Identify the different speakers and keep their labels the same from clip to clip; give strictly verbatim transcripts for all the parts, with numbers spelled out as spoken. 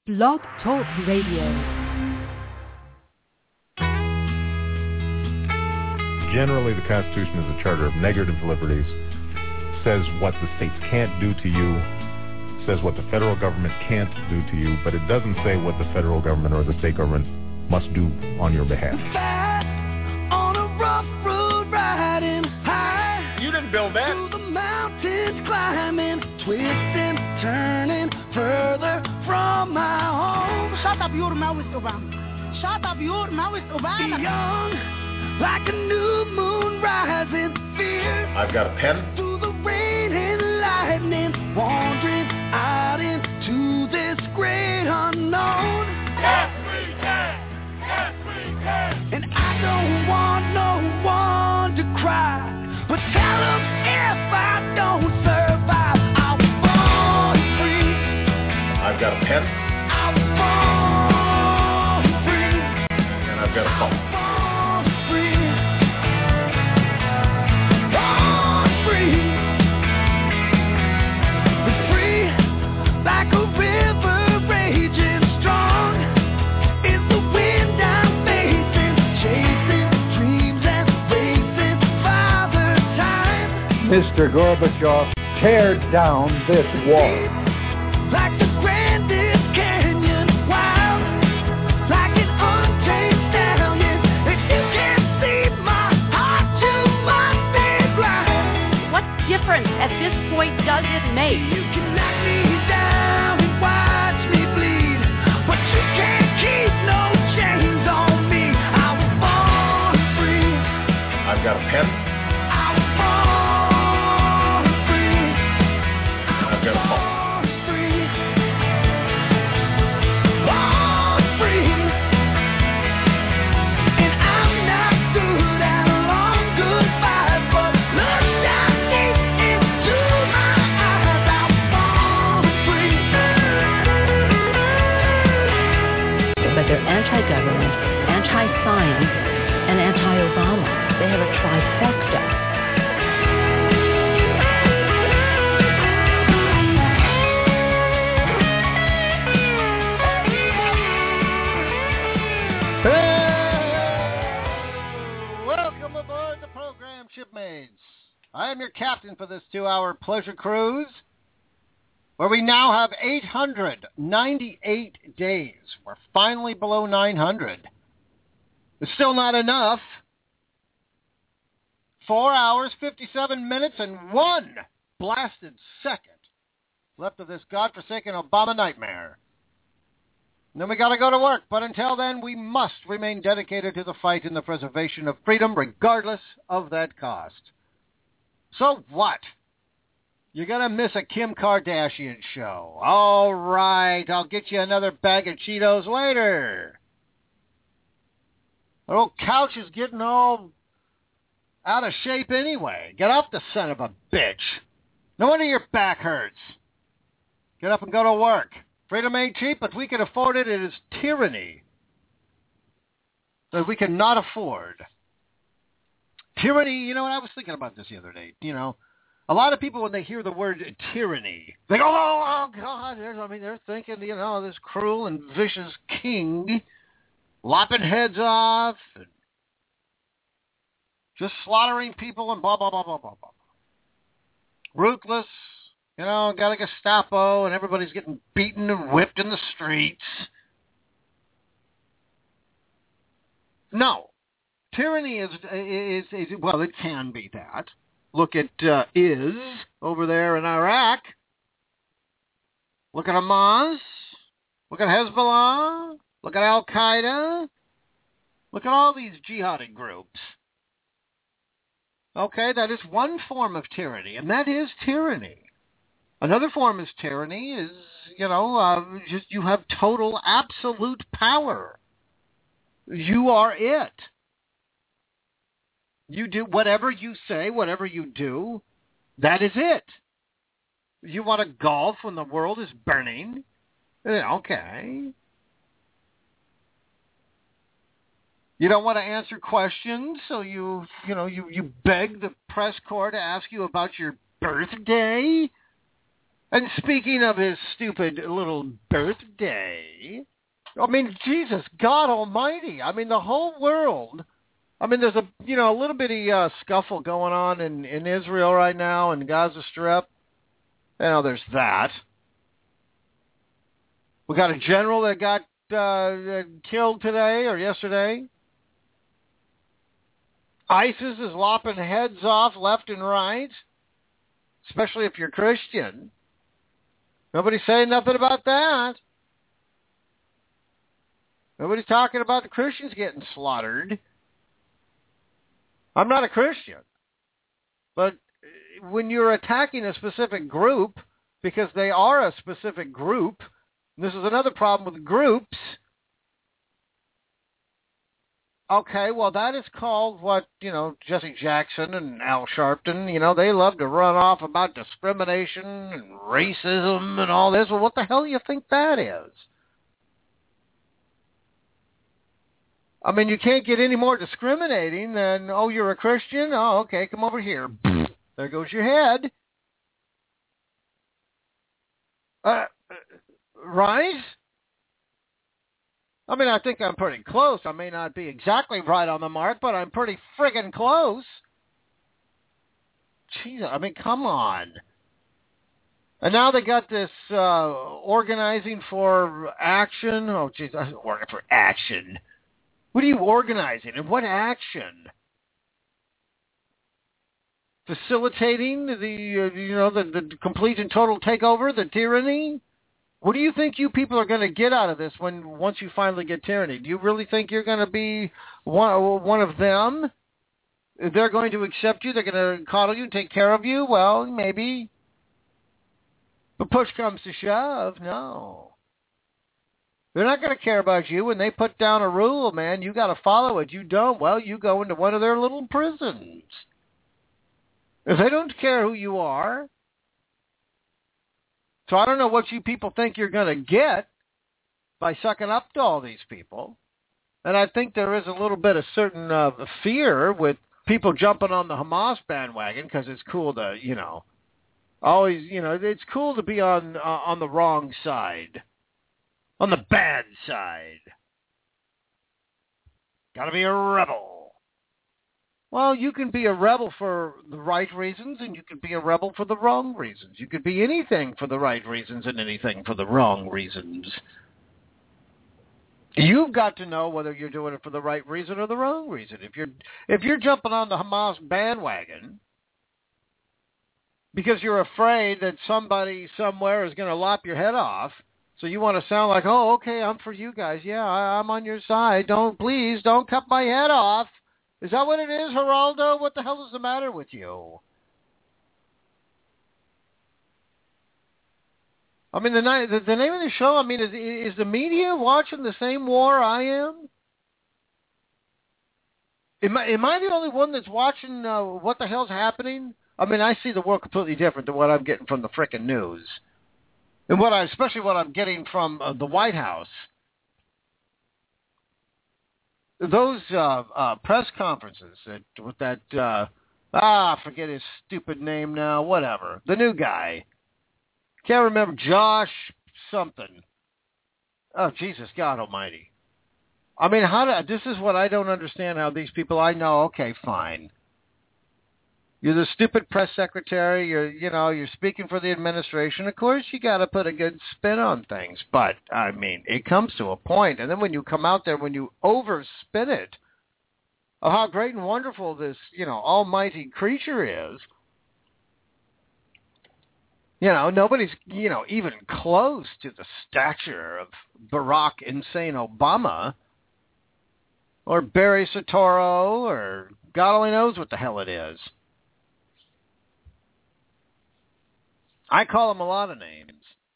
Speaker 1: Blog Talk Radio.
Speaker 2: Generally, the Constitution is a charter of negative liberties, says what the states can't do to you, says what the federal government can't do to you, but it doesn't say what the federal government or the state government must do on your behalf.
Speaker 3: On a rough road riding high.
Speaker 4: You didn't build that.
Speaker 3: Through the mountains climbing, twisting, turning further from my home.
Speaker 5: Shut up, your mouth, Obama. Shut up, your mouth, Obama.
Speaker 3: Young, like a new moon rising fierce.
Speaker 4: I've got a pen.
Speaker 3: Through the rain and lightning, wandering out into this great unknown.
Speaker 6: Yes, we can. Yes, we can.
Speaker 3: And I don't want no one to cry, but tell them if I don't survive, I'll fall free.
Speaker 4: I've got a pen.
Speaker 3: I'll fall free.
Speaker 4: And I've got a phone.
Speaker 3: Fall free. Fall free. Free like a river raging strong. Is the wind I'm facing, chasing dreams and racing Father Time.
Speaker 7: Mister Gorbachev, tear down this wall.
Speaker 3: Like the grandest canyon, wild, like an untamed stallion. If you can't see my heart, you must be blind.
Speaker 1: What difference at this point does it make?
Speaker 3: You can knock me down and watch me bleed, but you can't keep no chains on me. I will fall free.
Speaker 4: I've got a pen.
Speaker 3: I will fall free.
Speaker 4: And I've got a phone.
Speaker 1: They're anti-government, anti-science, and anti-Obama. They have a trifecta.
Speaker 8: Hey! Welcome aboard the program, shipmates. I am your captain for this two-hour pleasure cruise, where we now have eight hundred ninety-eight days. We're finally below nine hundred. It's still not enough. Four hours, fifty-seven minutes, and one blasted second left of this godforsaken Obama nightmare. And then we got to go to work. But until then, we must remain dedicated to the fight in the preservation of freedom, regardless of that cost. So what? You're going to miss a Kim Kardashian show. All right, I'll get you another bag of Cheetos later. The old couch is getting all out of shape anyway. Get up, the son of a bitch. No wonder your back hurts. Get up and go to work. Freedom ain't cheap, but we can afford it. It is tyranny that we cannot afford. Tyranny, you know what, I was thinking about this the other day, you know. A lot of people, when they hear the word tyranny, they go, oh, oh God, there's, I mean, they're thinking, you know, this cruel and vicious king lopping heads off and just slaughtering people and blah, blah, blah, blah, blah, blah. Ruthless, you know, got a Gestapo and everybody's getting beaten and whipped in the streets. No. Tyranny is, is, is well, it can be that. Look at uh, is over there in Iraq. Look at Hamas. Look at Hezbollah. Look at Al-Qaeda. Look at all these jihadi groups. Okay, that is one form of tyranny, and that is tyranny. Another form of tyranny is, you know, uh, just you have total, absolute power. You are it. You do whatever you say, whatever you do, that is it. You want to golf when the world is burning? Okay. You don't want to answer questions, so you, you know, you, you beg the press corps to ask you about your birthday? And speaking of his stupid little birthday, I mean, Jesus, God almighty. I mean, the whole world. I mean, there's a, you know, a little bitty uh, scuffle going on in, in Israel right now, in Gaza Strip. You know, there's that. We got a general that got uh, killed today or yesterday. ISIS is lopping heads off left and right, especially if you're Christian. Nobody's saying nothing about that. Nobody's talking about the Christians getting slaughtered. I'm not a Christian. But when you're attacking a specific group, because they are a specific group, and this is another problem with groups, okay, well, that is called what, you know, Jesse Jackson and Al Sharpton, you know, they love to run off about discrimination and racism and all this. Well, what the hell do you think that is? I mean, you can't get any more discriminating than, oh, you're a Christian? Oh, okay, come over here. There goes your head. Uh, right? I mean, I think I'm pretty close. I may not be exactly right on the mark, but I'm pretty friggin' close. Jeez, I mean, come on. And now they got this uh, organizing for action. Oh, jeez, organizing for action. What are you organizing, and what action? Facilitating the, uh, you know, the, the complete and total takeover, the tyranny? What do you think you people are going to get out of this when once you finally get tyranny? Do you really think you're going to be one, one of them? They're going to accept you? They're going to coddle you and take care of you? Well, maybe. But push comes to shove, no. They're not going to care about you. When they put down a rule, man, you got to follow it. You don't, well, you go into one of their little prisons. If they don't care who you are. So I don't know what you people think you're going to get by sucking up to all these people. And I think there is a little bit of certain uh, fear with people jumping on the Hamas bandwagon because it's cool to, you know, always, you know, it's cool to be on uh, on the wrong side. On the bad side. Got to be a rebel. Well, you can be a rebel for the right reasons, and you can be a rebel for the wrong reasons. You could be anything for the right reasons and anything for the wrong reasons. You've got to know whether you're doing it for the right reason or the wrong reason. If you're if you're jumping on the Hamas bandwagon because you're afraid that somebody somewhere is going to lop your head off, so you want to sound like, oh, okay, I'm for you guys. Yeah, I, I'm on your side. Don't, please, don't cut my head off. Is that what it is, Geraldo? What the hell is the matter with you? I mean, the, the, the name of the show, I mean, is, is the media watching the same war I am? Am I, am I the only one that's watching uh, what the hell's happening? I mean, I see the world completely different than what I'm getting from the frickin' news. And what I, especially what I'm getting from uh, the White House, those uh, uh, press conferences that with that uh, ah, I forget his stupid name now. Whatever, the new guy, can't remember, Josh something. Oh Jesus, God Almighty! I mean, how do, this is what I don't understand. How these people, I know. Okay, fine. You're the stupid press secretary. You're, you know, you're speaking for the administration. Of course, you got to put a good spin on things. But I mean, it comes to a point, and then when you come out there, when you overspin it, of how great and wonderful this, you know, almighty creature is. You know, nobody's, you know, even close to the stature of Barack Insane Obama, or Barry Soetoro, or God only knows what the hell it is. I call him a lot of names.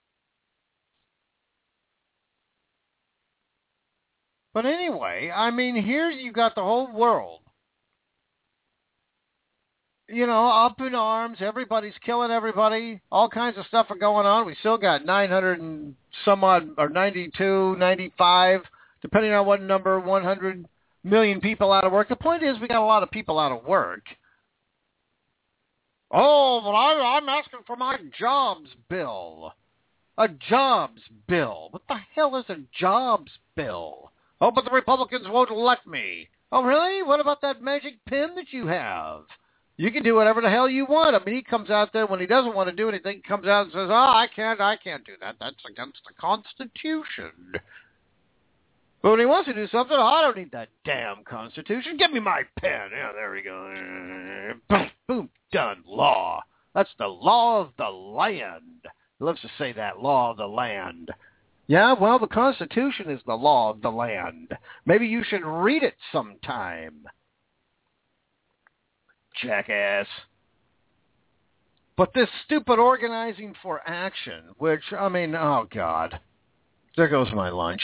Speaker 8: But anyway, I mean, here you got the whole world, you know, up in arms. Everybody's killing everybody. All kinds of stuff are going on. We still got nine hundred and some odd, or ninety-two, ninety-five, depending on what number, one hundred million people out of work. The point is we got a lot of people out of work. Oh, well, I, I'm asking for my jobs bill. A jobs bill. What the hell is a jobs bill? Oh, but the Republicans won't let me. Oh, really? What about that magic pen that you have? You can do whatever the hell you want. I mean, he comes out there when he doesn't want to do anything, he comes out and says, oh, I can't, I can't do that. That's against the Constitution. But when he wants to do something, oh, I don't need that damn Constitution. Give me my pen. Yeah, there we go. Boom, boom, done. Law. That's the law of the land. He loves to say that, law of the land. Yeah, well, the Constitution is the law of the land. Maybe you should read it sometime. Jackass. But this stupid organizing for action, which, I mean, oh, God. There goes my lunch.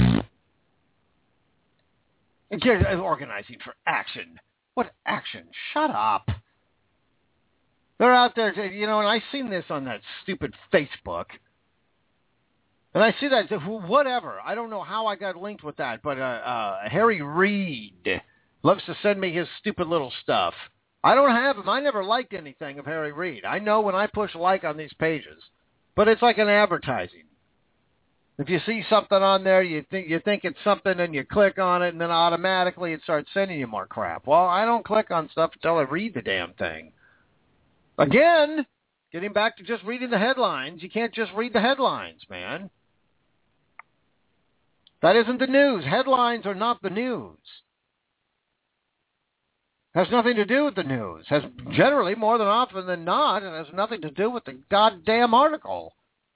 Speaker 8: Organizing for action. What action? Shut up. They're out there, you know, and I've seen this on that stupid Facebook. And I see that, whatever. I don't know how I got linked with that, but uh, uh, Harry Reid loves to send me his stupid little stuff. I don't have him. I never liked anything of Harry Reid. I know when I push like on these pages, but it's like an advertising. If you see something on there, you think you think it's something, and you click on it, and then automatically it starts sending you more crap. Well, I don't click on stuff until I read the damn thing. Again, getting back to just reading the headlines, you can't just read the headlines, man. That isn't the news. Headlines are not the news. Has nothing to do with the news. Has generally, more than often than not, it has nothing to do with the goddamn article.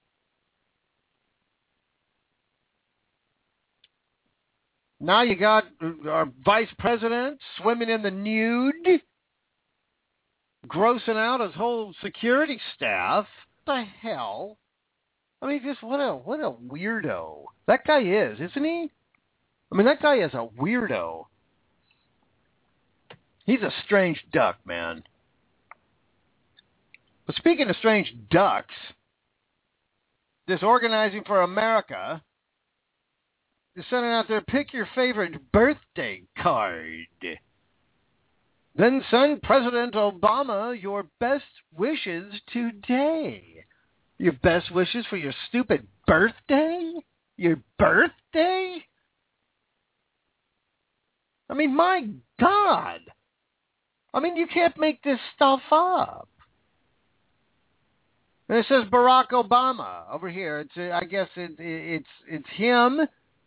Speaker 8: Now you got our vice president swimming in the nude, grossing out his whole security staff. What the hell? I mean, just what a what a weirdo that guy is, isn't he? I mean, that guy is a weirdo. He's a strange duck, man. But speaking of strange ducks, this Organizing for America is sending out their pick your favorite birthday card. Then send President Obama your best wishes today. Your best wishes for your stupid birthday? Your birthday? I mean, my God. I mean, you can't make this stuff up. And it says Barack Obama over here. It's I guess it, it's it's him.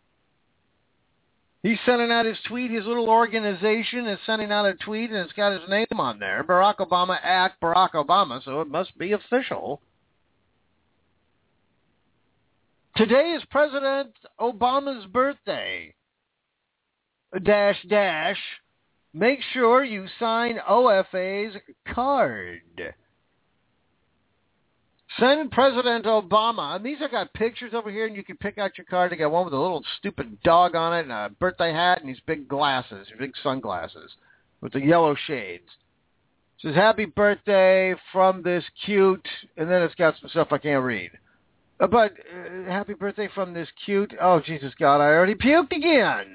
Speaker 8: He's sending out his tweet. His little organization is sending out a tweet, and it's got his name on there. Barack Obama at Barack Obama, so it must be official. Today is President Obama's birthday. Dash, dash. Make sure you sign O F A's card. Send President Obama, and these have got pictures over here, and you can pick out your card. They got one with a little stupid dog on it, and a birthday hat, and these big glasses, big sunglasses, with the yellow shades. It says, happy birthday from this cute, and then it's got some stuff I can't read. Uh, but, uh, happy birthday from this cute, oh, Jesus God, I already puked again.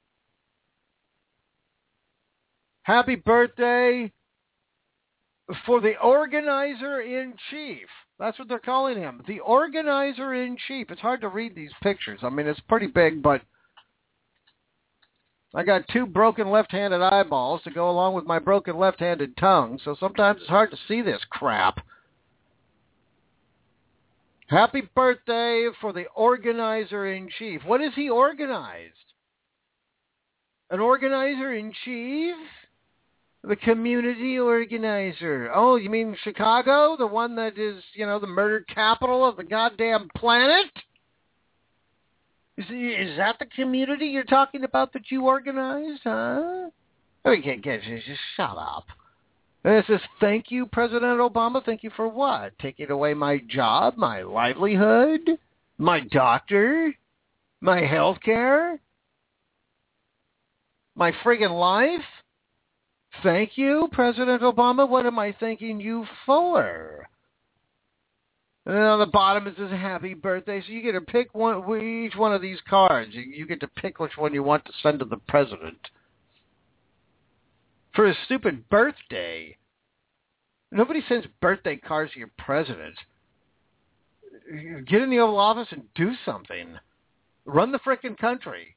Speaker 8: Happy birthday for the organizer-in-chief. That's what they're calling him. The organizer-in-chief. It's hard to read these pictures. I mean, it's pretty big, but I got two broken left-handed eyeballs to go along with my broken left-handed tongue, so sometimes it's hard to see this crap. Happy birthday for the organizer-in-chief. What is he organized? An organizer-in-chief? The community organizer. Oh, you mean Chicago? The one that is, you know, the murder capital of the goddamn planet? Is, is that the community you're talking about that you organized, huh? I mean, can't get just shut up. And it says, thank you, President Obama. Thank you for what? Taking away my job, my livelihood, my doctor, my health care, my friggin' life? Thank you, President Obama. What am I thanking you for? And then on the bottom it says happy birthday. So you get to pick one, each one of these cards. You get to pick which one you want to send to the president for his stupid birthday. Nobody sends birthday cards to your president. Get in the Oval Office and do something. Run the frickin' country.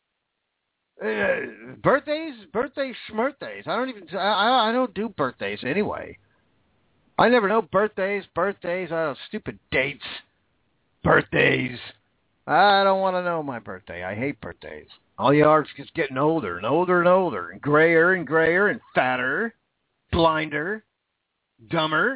Speaker 8: Uh, birthdays, birthdays, schmirthdays. I don't even. I, I don't do birthdays anyway. I never know birthdays, birthdays. I don't stupid dates, birthdays. I don't want to know my birthday. I hate birthdays. All you are is just getting older and older and older and grayer and grayer and fatter, blinder, dumber.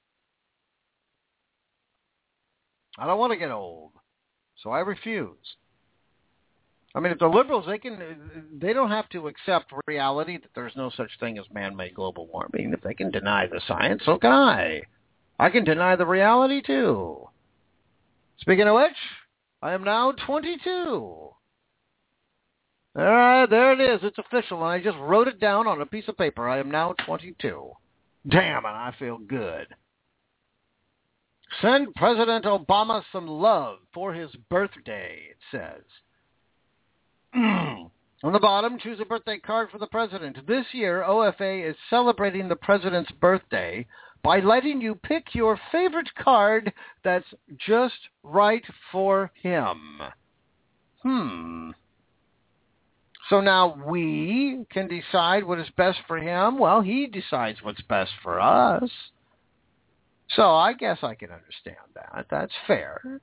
Speaker 8: I don't want to get old, so I refuse. I mean, if the liberals, they can, they don't have to accept reality that there's no such thing as man-made global warming. If they can deny the science, so can I. I can deny the reality, too. Speaking of which, I am now twenty-two. All right, there it is. It's official, and I just wrote it down on a piece of paper. I am now twenty-two. Damn, and I feel good. Send President Obama some love for his birthday, it says. On the bottom, choose a birthday card for the president. This year, O F A is celebrating the president's birthday by letting you pick your favorite card that's just right for him. Hmm. So now we can decide what is best for him. Well, he decides what's best for us. So I guess I can understand that. That's fair.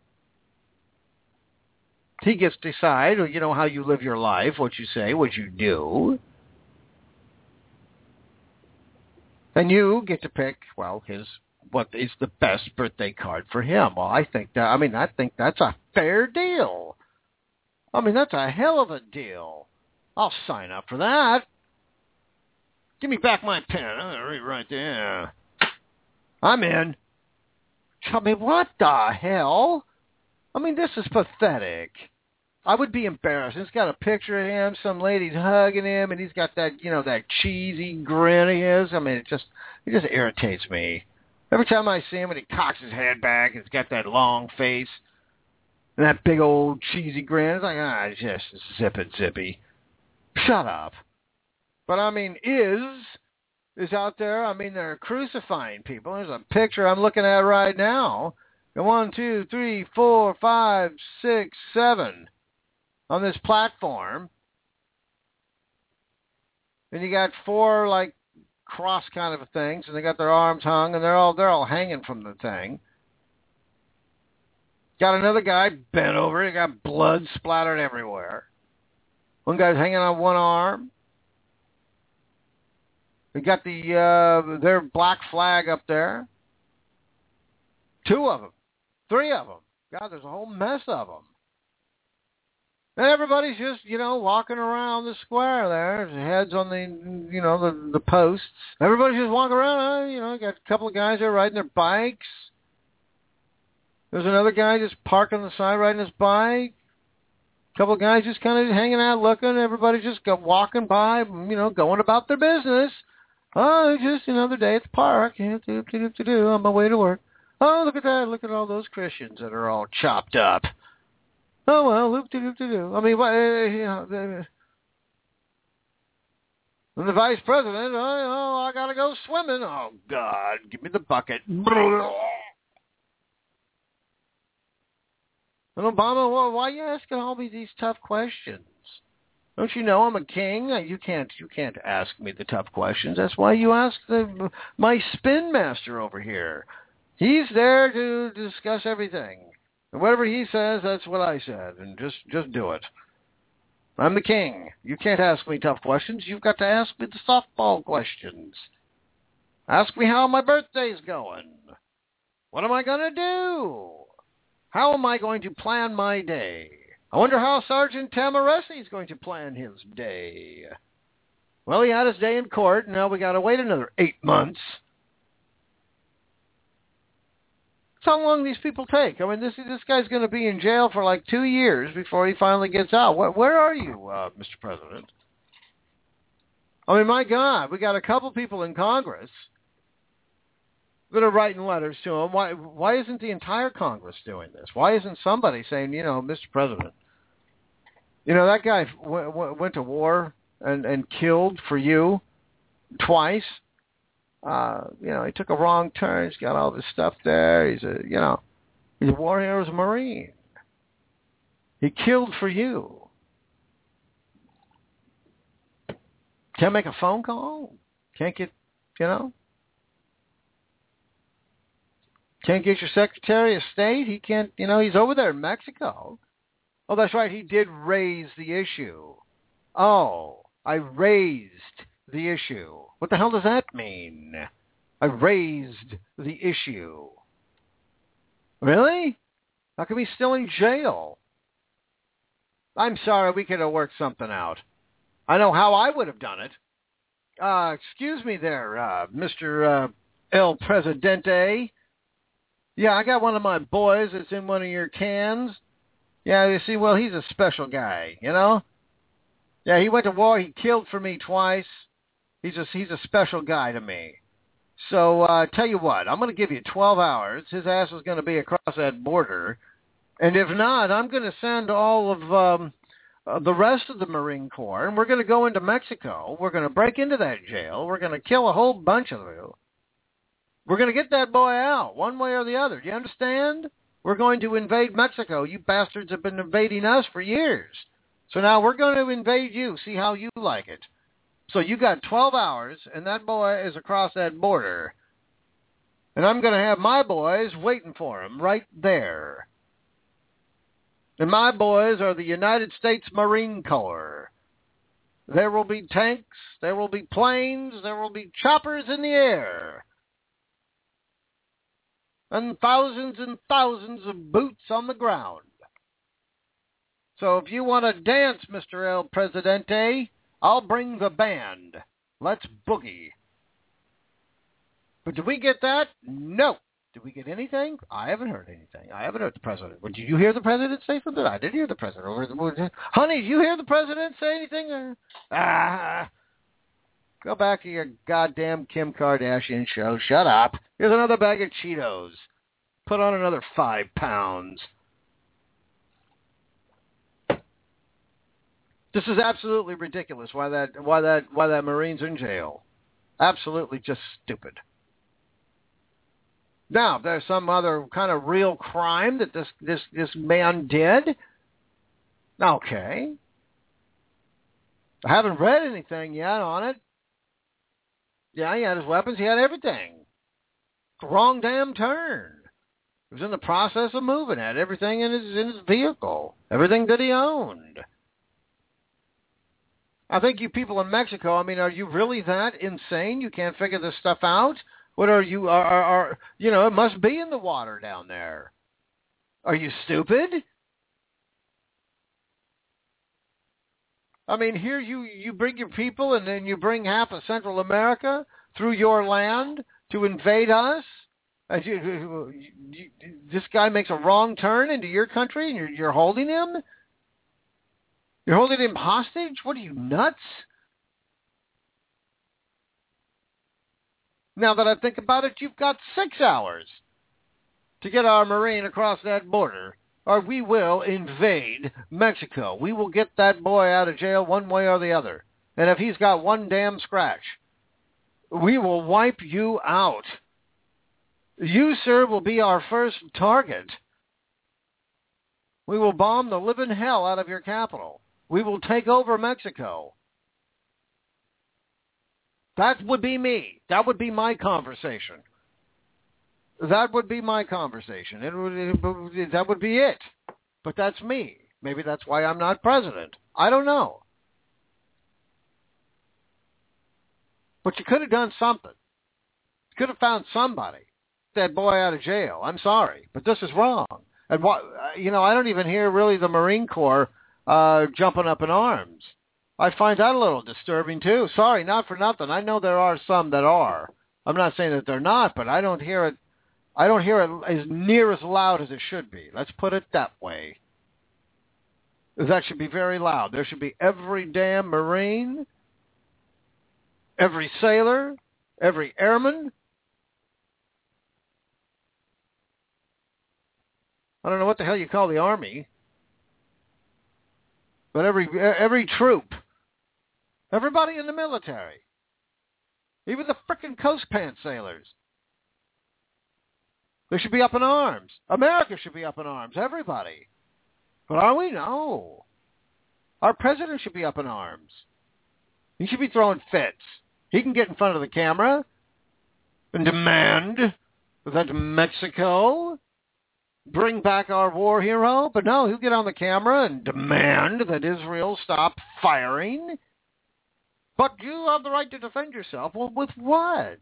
Speaker 8: He gets to decide, you know, how you live your life, what you say, what you do. And you get to pick, well, his what is the best birthday card for him. Well, I think that, I mean, I think that's a fair deal. I mean, that's a hell of a deal. I'll sign up for that. Give me back my pen. I'm going to read right there. I'm in. I mean, what the hell? I mean, this is pathetic. I would be embarrassed. It's got a picture of him, some lady's hugging him, and he's got that, you know, that cheesy grin of his. I mean, it just, it just irritates me. Every time I see him and he cocks his head back, he's got that long face and that big old cheesy grin. It's like, ah, just zip it, zippy. Shut up. But, I mean, is... is out there. I mean, they're crucifying people. There's a picture I'm looking at right now. One, two, three, four, five, six, seven on this platform. And you got four, like, cross kind of things, and they got their arms hung, and they're all they're all hanging from the thing. Got another guy bent over. He got blood splattered everywhere. One guy's hanging on one arm. We got the uh, their black flag up there. Two of them. Three of them. God, there's a whole mess of them. And everybody's just, you know, walking around the square there. There's heads on the, you know, the, the posts. Everybody's just walking around. Uh, you know, got a couple of guys there riding their bikes. There's another guy just parked on the side riding his bike. A couple of guys just kind of hanging out looking. Everybody's just go, walking by, you know, going about their business. Oh, just another day at the park. Yeah, do, do, do, do, on my way to work. Oh, look at that. Look at all those Christians that are all chopped up. Oh, well, loop, do, do, do, do. I mean, what, uh, you know, the, and the vice president, oh, oh, I got to go swimming. Oh, God, give me the bucket. And Obama, well, why are you asking all me these tough questions? Don't you know I'm a king? You can't you can't ask me the tough questions. That's why you ask the, my spin master over here. He's there to discuss everything. And whatever he says, that's what I said. And just, just do it. I'm the king. You can't ask me tough questions. You've got to ask me the softball questions. Ask me how my birthday's going. What am I going to do? How am I going to plan my day? I wonder how Sergeant Tamaresi is going to plan his day. Well, he had his day in court, and now we got to wait another eight months. That's how long these people take. I mean, this this guy's going to be in jail for like two years before he finally gets out. Where, where are you, uh, Mister President? I mean, my God, we got a couple people in Congress that are writing letters to him. Why why isn't the entire Congress doing this? Why isn't somebody saying, you know, Mister President, you know, that guy w- w- went to war and, and killed for you twice. Uh, you know, he took a wrong turn. He's got all this stuff there. He's a, you know, he's a war hero's Marine. He killed for you. Can't make a phone call. Can't get, you know. Can't get your Secretary of State. He can't, you know, he's over there in Mexico. Oh, that's right. He did raise the issue. Oh, I raised the issue. What the hell does that mean? I raised the issue. Really? How come he's still in jail? I'm sorry, we could have worked something out. I know how I would have done it. Uh, excuse me there, uh, Mister Uh, El Presidente. Yeah, I got one of my boys that's in one of your cans. Yeah, you see, well, he's a special guy, you know? Yeah, he went to war. He killed for me twice. He's a, he's a special guy to me. So, uh, tell you what, I'm going to give you twelve hours. His ass is going to be across that border. And if not, I'm going to send all of um, uh, the rest of the Marine Corps, and we're going to go into Mexico. We're going to break into that jail. We're going to kill a whole bunch of you. We're going to get that boy out, one way or the other. Do you understand? We're going to invade Mexico. You bastards have been invading us for years. So now we're going to invade you, see how you like it. So you got twelve hours, and that boy is across that border. And I'm going to have my boys waiting for him right there. And my boys are the United States Marine Corps. There will be tanks, there will be planes, there will be choppers in the air. And thousands and thousands of boots on the ground. So if you want to dance, Mister El Presidente, I'll bring the band. Let's boogie. But did we get that? No. Did we get anything? I haven't heard anything. I haven't heard the president. Well, did you hear the president say something? I didn't hear the president. Honey, did you hear the president say anything? Ah. Go back to your goddamn Kim Kardashian show. Shut up. Here's another bag of Cheetos. Put on another five pounds. This is absolutely ridiculous. Why that? Why that? Why that Marine's in jail? Absolutely, just stupid. Now, if there's some other kind of real crime that this this this man did, okay. I haven't read anything yet on it. Yeah, he had his weapons. He had everything. Wrong damn turn. He was in the process of moving. Had everything in his in his vehicle. Everything that he owned. I think you people in Mexico, I mean, are you really that insane? You can't figure this stuff out? What are you, are, are, are you know, it must be in the water down there. Are you stupid? I mean, here you, you bring your people and then you bring half of Central America through your land to invade us? And you, you, this guy makes a wrong turn into your country and you're, you're holding him? You're holding him hostage? What are you, nuts? Now that I think about it, you've got six hours to get our Marine across that border, or we will invade Mexico. We will get that boy out of jail one way or the other. And if he's got one damn scratch, we will wipe you out. You, sir, will be our first target. We will bomb the living hell out of your capital. We will take over Mexico. That would be me. That would be my conversation. That would be my conversation. It would, it, that would be it. But that's me. Maybe that's why I'm not president. I don't know. But you could have done something. You could have found somebody. That boy out of jail. I'm sorry, but this is wrong. And what, you know, I don't even hear really the Marine Corps uh, jumping up in arms. I find that a little disturbing too. Sorry, not for nothing. I know there are some that are. I'm not saying that they're not, but I don't hear it. I don't hear it as near as loud as it should be. Let's put it that way. That should be very loud. There should be every damn Marine, every sailor, every airman. I don't know what the hell you call the Army, but every every troop, everybody in the military Even the frickin' Coast Pants sailors. They should be up in arms. America should be up in arms. Everybody. But are we? No. Our president should be up in arms. He should be throwing fits. He can get in front of the camera and demand that Mexico bring back our war hero. But no, he'll get on the camera and demand that Israel stop firing. But you have the right to defend yourself. Well, with what?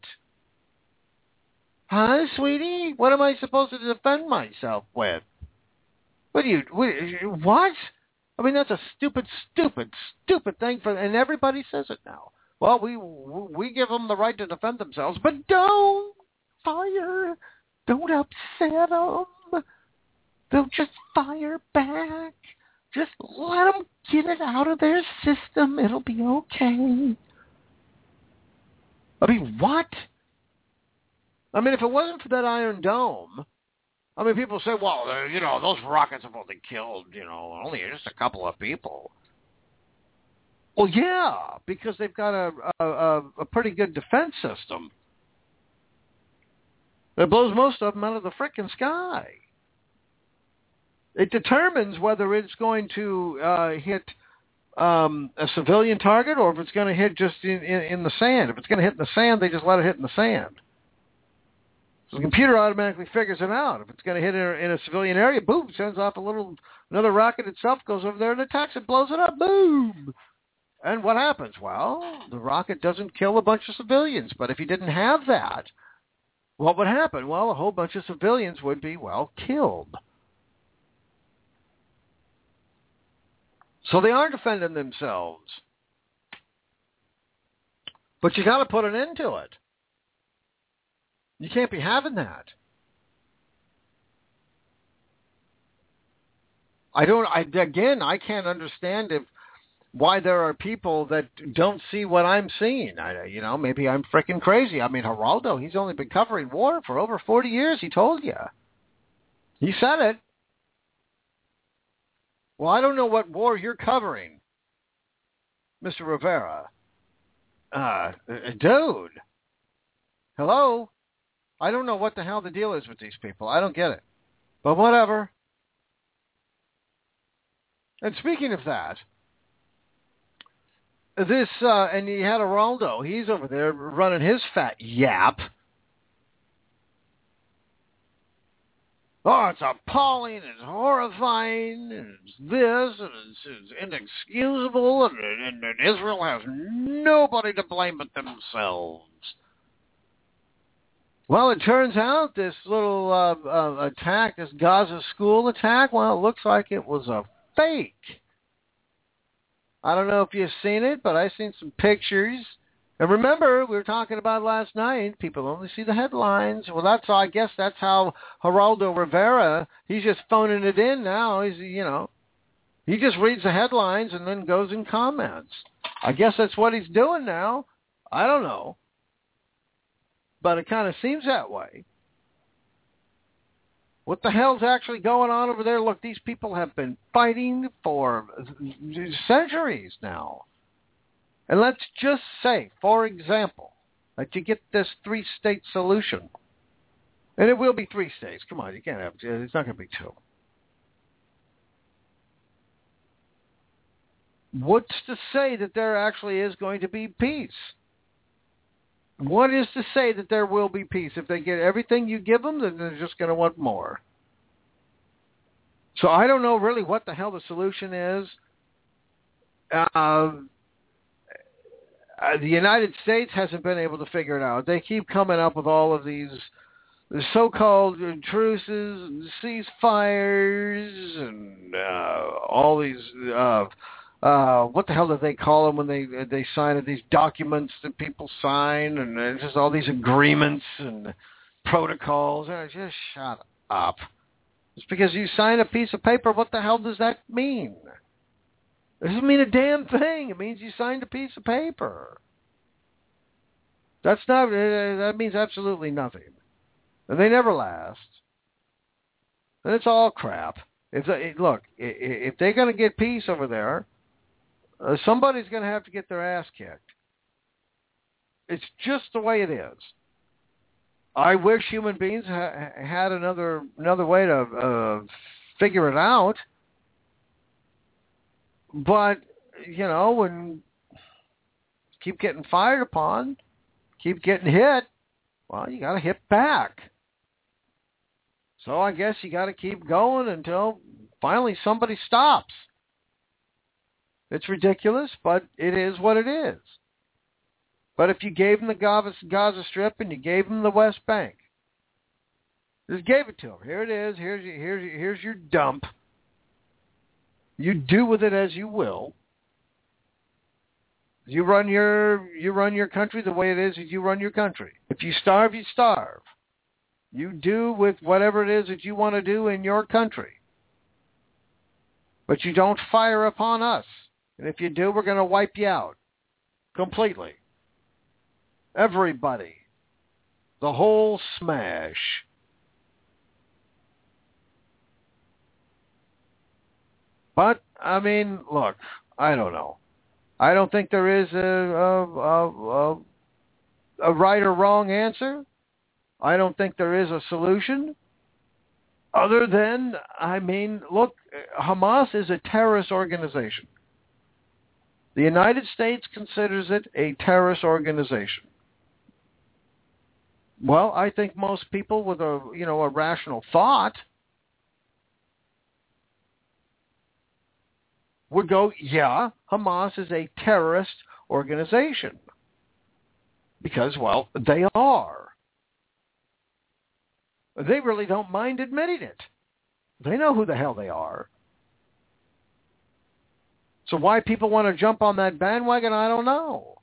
Speaker 8: Huh, sweetie? What am I supposed to defend myself with? What do you, what? I mean, that's a stupid, stupid, stupid thing for, and everybody says it now. Well, we we give them the right to defend themselves, but don't fire. Don't upset them. They'll just fire back. Just let them get it out of their system. It'll be okay. I mean, what? I mean, if it wasn't for that Iron Dome, I mean, people say, well, uh, you know, those rockets have only killed, you know, only just a couple of people. Well, yeah, because they've got a, a, a pretty good defense system that blows most of them out of the frickin' sky. It determines whether it's going to uh, hit um, a civilian target or if it's going to hit just in, in, in the sand. If it's going to hit in the sand, they just let it hit in the sand. So the computer automatically figures it out. If it's going to hit in a, in a civilian area, boom, sends off a little, another rocket itself, goes over there and attacks it, blows it up, boom. And what happens? Well, the rocket doesn't kill a bunch of civilians. But if you didn't have that, what would happen? Well, a whole bunch of civilians would be, well, killed. So they are defending themselves. But you got to put an end to it. You can't be having that. I don't, I, again, I can't understand if, why there are people that don't see what I'm seeing. I, you know, maybe I'm freaking crazy. I mean, Geraldo, he's only been covering war for over forty years, he told you. He said it. Well, I don't know what war you're covering, Mister Rivera. Uh, dude. Hello? I don't know what the hell the deal is with these people. I don't get it. But whatever. And speaking of that, this, uh, and you had Geraldo. He's over there running his fat yap. Oh, it's appalling, it's horrifying, and it's this, and it's, it's inexcusable, and, and, and Israel has nobody to blame but themselves. Well, it turns out this little uh, uh, attack, this Gaza school attack, well, it looks like it was a fake. I don't know if you've seen it, but I've seen some pictures. And remember, we were talking about last night, people only see the headlines. Well, that's I guess that's how Geraldo Rivera, he's just phoning it in now. He's, you know, he just reads the headlines and then goes and comments. I guess that's what he's doing now. I don't know. But it kind of seems that way. What the hell's actually going on over there? Look, these people have been fighting for centuries now. And let's just say, for example, that you get this three-state solution. And it will be three states. Come on, you can't have, it's not going to be two. What's to say that there actually is going to be peace? What is to say that there will be peace? If they get everything you give them, then they're just going to want more. So I don't know really what the hell the solution is. Uh, the United States hasn't been able to figure it out. They keep coming up with all of these so-called truces and ceasefires and uh, all these... Uh, Uh, what the hell do they call them when they they sign it? These documents that people sign, and it's just all these agreements and protocols. Oh, just shut up. Just because you sign a piece of paper, what the hell does that mean? It doesn't mean a damn thing. It means you signed a piece of paper. That's not. Uh, that means absolutely nothing. And they never last. And it's all crap. If they, look, if they're going to get peace over there, Uh, somebody's going to have to get their ass kicked. It's just the way it is. I wish human beings ha- had another another way to uh, figure it out. But, you know, when keep getting fired upon, keep getting hit, well, you got to hit back. So I guess you got to keep going until finally somebody stops. It's ridiculous, but it is what it is. But if you gave them the Gaza, Gaza Strip and you gave them the West Bank, just gave it to them. Here it is. Here's your, here's your, here's your dump. You do with it as you will. You run your you run your country the way it is. You run your country. If you starve, you starve. You do with whatever it is that you want to do in your country. But you don't fire upon us. And if you do, we're going to wipe you out. Completely. Everybody. The whole smash. But, I mean, look, I don't know. I don't think there is a, a, a, a, a right or wrong answer. I don't think there is a solution. Other than, I mean, look, Hamas is a terrorist organization. The United States considers it a terrorist organization. Well, I think most people with a, you know, a rational thought would go, yeah, Hamas is a terrorist organization. Because, well, they are. They really don't mind admitting it. They know who the hell they are. So why people want to jump on that bandwagon, I don't know.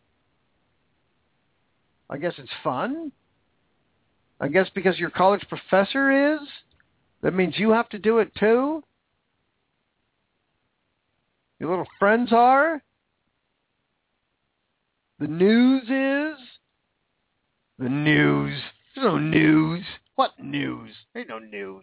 Speaker 8: I guess it's fun. I guess because your college professor is, that means you have to do it too. Your little friends are. The news is. The news. There's no news. What news? Ain't no news.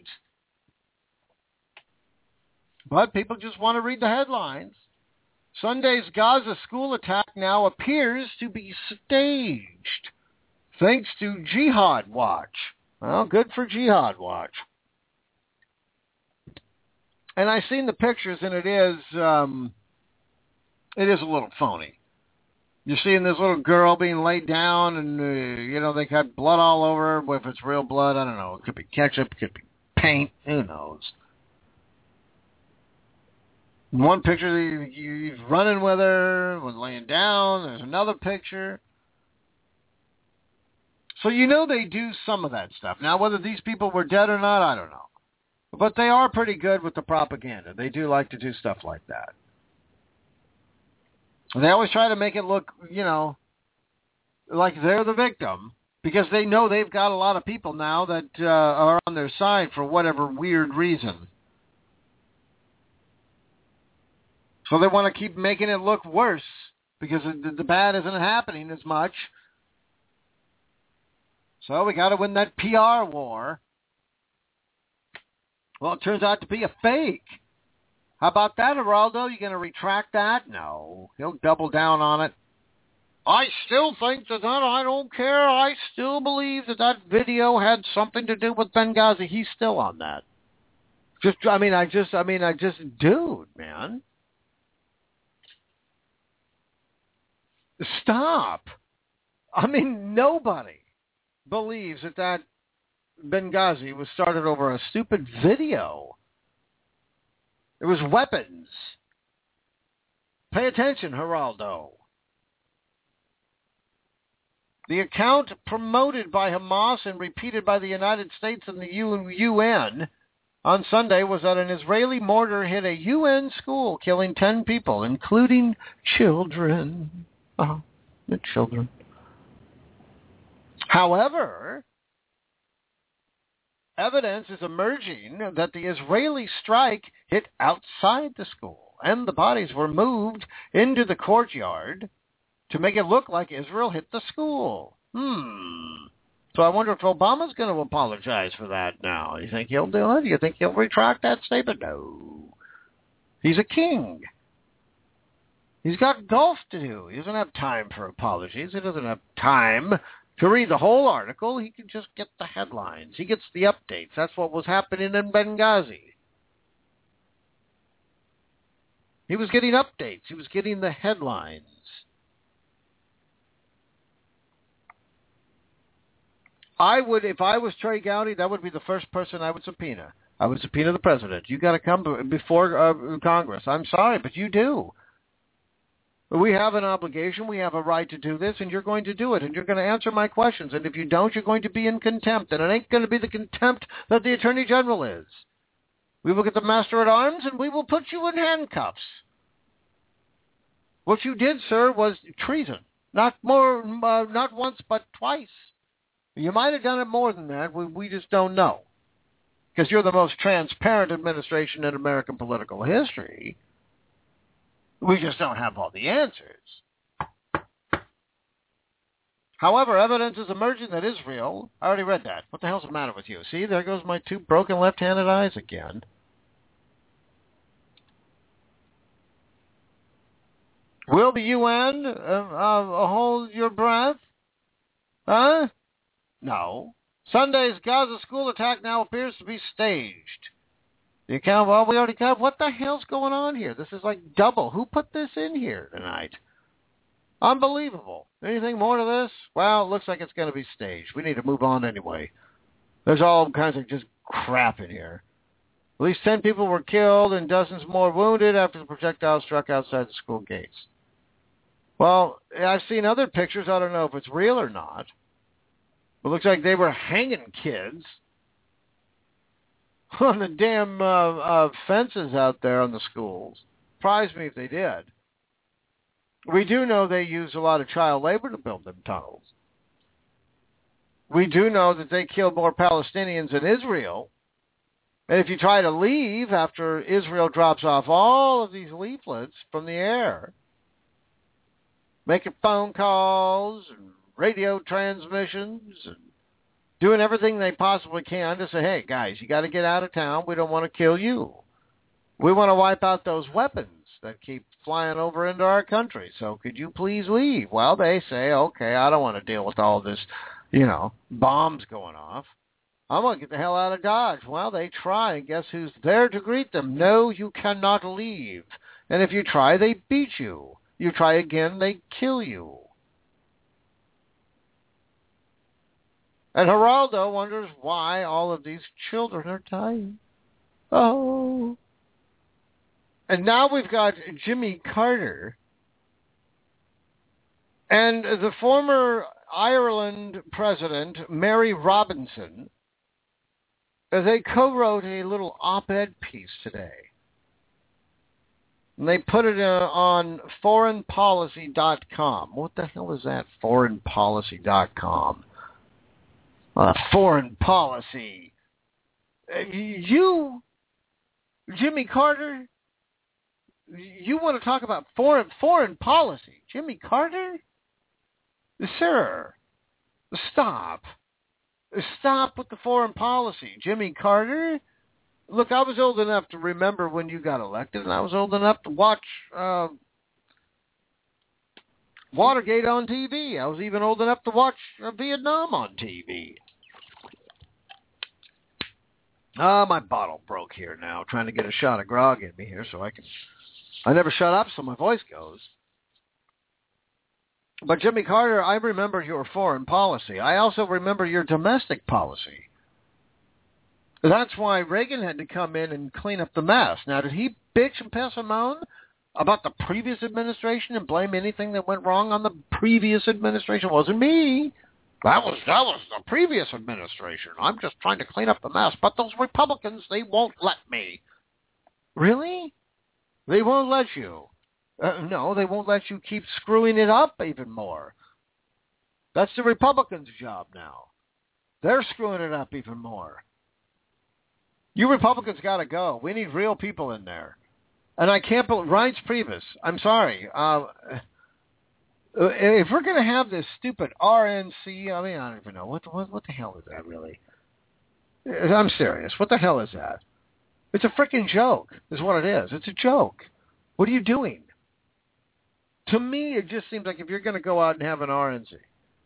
Speaker 8: But people just want to read the headlines. Sunday's Gaza school attack now appears to be staged, thanks to Jihad Watch. Well, good for Jihad Watch. And I've seen the pictures, and it is, um, it is a little phony. You're seeing this little girl being laid down, and, uh, you know, they got blood all over her. If it's real blood, I don't know. It could be ketchup, it could be paint, who knows. In one picture, he's running with her, was laying down. There's another picture. So you know they do some of that stuff. Now, whether these people were dead or not, I don't know. But they are pretty good with the propaganda. They do like to do stuff like that. They always try to make it look, you know, like they're the victim, because they know they've got a lot of people now that uh, are on their side for whatever weird reason. So they want to keep making it look worse, because the, the bad isn't happening as much. So we got to win that P R war. Well, it turns out to be a fake. How about that, Geraldo? You going to retract that? No. He'll double down on it. I still think that, that I don't care. I still believe that that video had something to do with Benghazi. He's still on that. Just, I mean, I just, I mean, I just, dude, man. Stop. I mean, nobody believes that that Benghazi was started over a stupid video. It was weapons. Pay attention, Geraldo. The account promoted by Hamas and repeated by the United States and the U N on Sunday was that an Israeli mortar hit a U N school, killing ten people, including children. Uh-huh. The children. However, evidence is emerging that the Israeli strike hit outside the school, and the bodies were moved into the courtyard to make it look like Israel hit the school. Hmm. So I wonder if Obama's going to apologize for that now. You think he'll do it? You think he'll retract that statement? No. He's a king. He's got golf to do. He doesn't have time for apologies. He doesn't have time to read the whole article. He can just get the headlines. He gets the updates. That's what was happening in Benghazi. He was getting updates. He was getting the headlines. I would, if I was Trey Gowdy, that would be the first person I would subpoena. I would subpoena the president. You got to come before uh, Congress. I'm sorry, but you do. We have an obligation. We have a right to do this, and you're going to do it, and you're going to answer my questions. And if you don't, you're going to be in contempt, and it ain't going to be the contempt that the Attorney General is. We will get the Master at Arms, and we will put you in handcuffs. What you did, sir, was treason. Not more, uh, not once, but twice. You might have done it more than that. We, we just don't know. Because you're the most transparent administration in American political history. We just don't have all the answers. However, evidence is emerging that Israel... I already read that. What the hell's the matter with you? See, there goes my two broken left-handed eyes again. Will the U N uh, uh, hold your breath? Huh? No. Sunday's Gaza school attack now appears to be staged. The account, well, we already got, what the hell's going on here? This is like double. Who put this in here tonight? Unbelievable. Anything more to this? Well, it looks like it's going to be staged. We need to move on anyway. There's all kinds of just crap in here. At least ten people were killed and dozens more wounded after the projectile struck outside the school gates. Well, I've seen other pictures. I don't know if it's real or not. It looks like they were hanging kids on the damn uh, uh, fences out there on the schools. Surprised me if they did. We do know they use a lot of child labor to build them tunnels. We do know that they killed more Palestinians than Israel. And if you try to leave after Israel drops off all of these leaflets from the air, making phone calls and radio transmissions and doing everything they possibly can to say, hey, guys, you got to get out of town. We don't want to kill you. We want to wipe out those weapons that keep flying over into our country. So could you please leave? Well, they say, okay, I don't want to deal with all this, you know, bombs going off. I'm going to get the hell out of Dodge. Well, they try, and guess who's there to greet them? No, you cannot leave. And if you try, they beat you. You try again, they kill you. And Geraldo wonders why all of these children are dying. Oh. And now we've got Jimmy Carter and the former Ireland president, Mary Robinson. They co-wrote a little op-ed piece today. And they put it uh, on foreign policy dot com. What the hell is that, foreign policy dot com? Uh, foreign policy. Uh, you, Jimmy Carter, you want to talk about foreign foreign policy? Jimmy Carter? Sir, stop. Stop with the foreign policy. Jimmy Carter? Look, I was old enough to remember when you got elected, and I was old enough to watch uh, Watergate on T V. I was even old enough to watch uh, Vietnam on T V. Ah, uh, my bottle broke here now, trying to get a shot of grog in me here so I can... I never shut up, so my voice goes. But Jimmy Carter, I remember your foreign policy. I also remember your domestic policy. That's why Reagan had to come in and clean up the mess. Now, did he bitch and pass a moan about the previous administration and blame anything that went wrong on the previous administration? It wasn't me. That was that was the previous administration. I'm just trying to clean up the mess. But those Republicans, they won't let me. Really? They won't let you. Uh, no, they won't let you keep screwing it up even more. That's the Republicans' job now. They're screwing it up even more. You Republicans got to go. We need real people in there. And I can't believe... Reince Priebus, I'm sorry. Uh, if we're going to have this stupid R N C, I mean, I don't even know. What, what, what the hell is that, really? I'm serious. What the hell is that? It's a freaking joke, is what it is. It's a joke. What are you doing? To me, it just seems like if you're going to go out and have an R N C,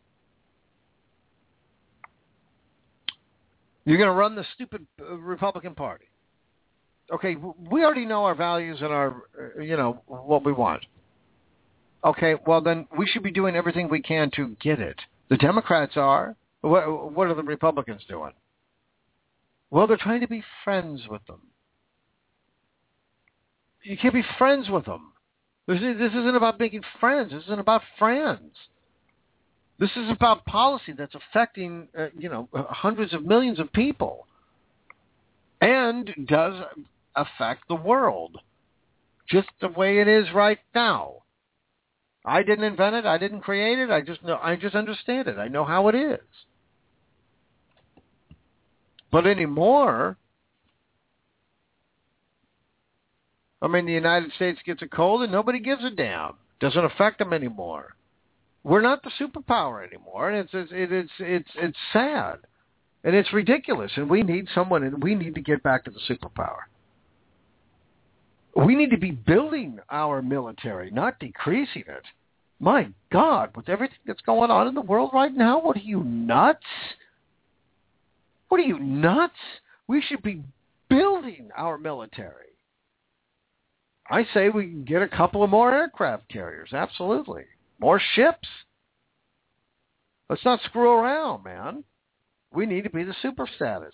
Speaker 8: you're going to run the stupid uh, Republican Party. Okay, we already know our values and our, uh, you know, what we want. Okay, well then we should be doing everything we can to get it. The Democrats are. What, what are the Republicans doing? Well, they're trying to be friends with them. You can't be friends with them. This, is, this isn't about making friends. This isn't about friends. This is about policy that's affecting, uh, you know, hundreds of millions of people, and does affect the world, just the way it is right now. I didn't invent it. I didn't create it. I just know. I just understand it. I know how it is. But anymore, I mean, the United States gets a cold and nobody gives a damn. Doesn't affect them anymore. We're not the superpower anymore, and it's it's it's it's it's sad, and it's ridiculous. And we need someone, and we need to get back to the superpower. We need to be building our military, not decreasing it. My God, with everything that's going on in the world right now, what are you, nuts? What are you, nuts? We should be building our military. I say we can get a couple of more aircraft carriers, absolutely. More ships. Let's not screw around, man. We need to be the super status.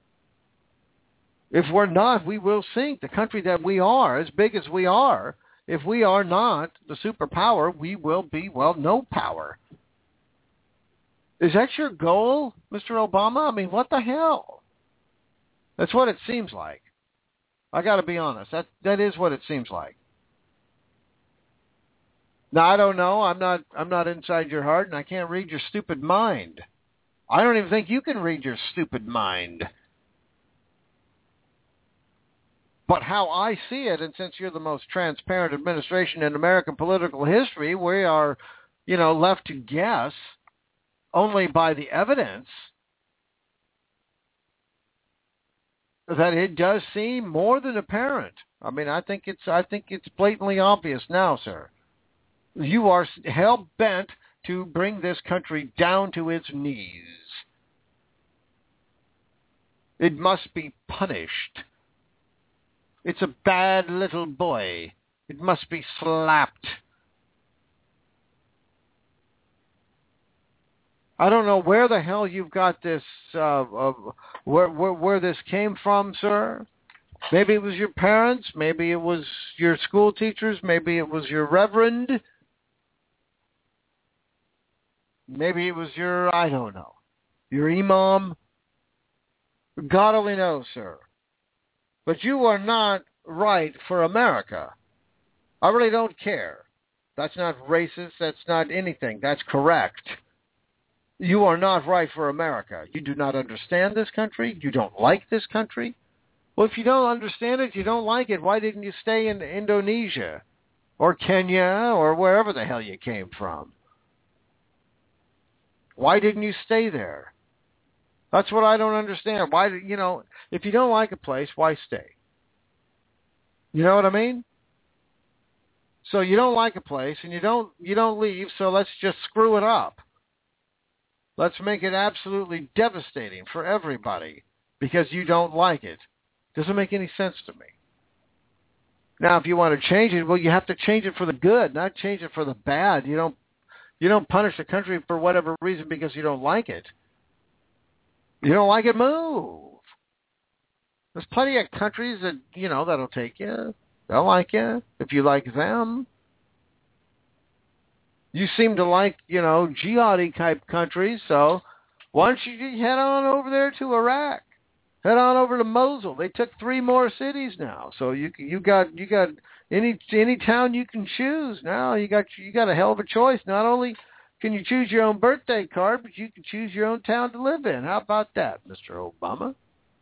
Speaker 8: If we're not, we will sink. The country that we are, as big as we are, if we are not the superpower, we will be, well, no power. Is that your goal, Mister Obama? I mean, what the hell? That's what it seems like. I got to be honest. That that is what it seems like. Now, I don't know. I'm not I'm not inside your heart, and I can't read your stupid mind. I don't even think you can read your stupid mind. But how I see it, and since you're the most transparent administration in American political history, we are, you know, left to guess only by the evidence that it does seem more than apparent. I mean, I think it's I think it's blatantly obvious now, sir. You are hell bent to bring this country down to its knees. It must be punished. It's a bad little boy. It must be slapped. I don't know where the hell you've got this, uh, uh, where, where where this came from, sir. Maybe it was your parents. Maybe it was your school teachers. Maybe it was your reverend. Maybe it was your, I don't know, your imam. God only knows, sir. But you are not right for America. I really don't care. That's not racist. That's not anything. That's correct. You are not right for America. You do not understand this country. You don't like this country. Well, if you don't understand it, you don't like it, why didn't you stay in Indonesia or Kenya or wherever the hell you came from? Why didn't you stay there? That's what I don't understand. Why, you know, if you don't like a place, why stay? You know what I mean? So you don't like a place and you don't you don't leave, so let's just screw it up. Let's make it absolutely devastating for everybody because you don't like it. Doesn't make any sense to me. Now, if you want to change it, well, you have to change it for the good, not change it for the bad. You don't you don't punish the country for whatever reason because you don't like it. You don't like it, move. There's plenty of countries that, you know, that'll take you. They'll like you if you like them. You seem to like, you know, jihadi type countries, so why don't you head on over there to Iraq? Head on over to Mosul. They took three more cities now, so you you got you got any any town you can choose now. You got you got a hell of a choice. Not only can you choose your own birthday card, but you can choose your own town to live in. How about that, Mister Obama?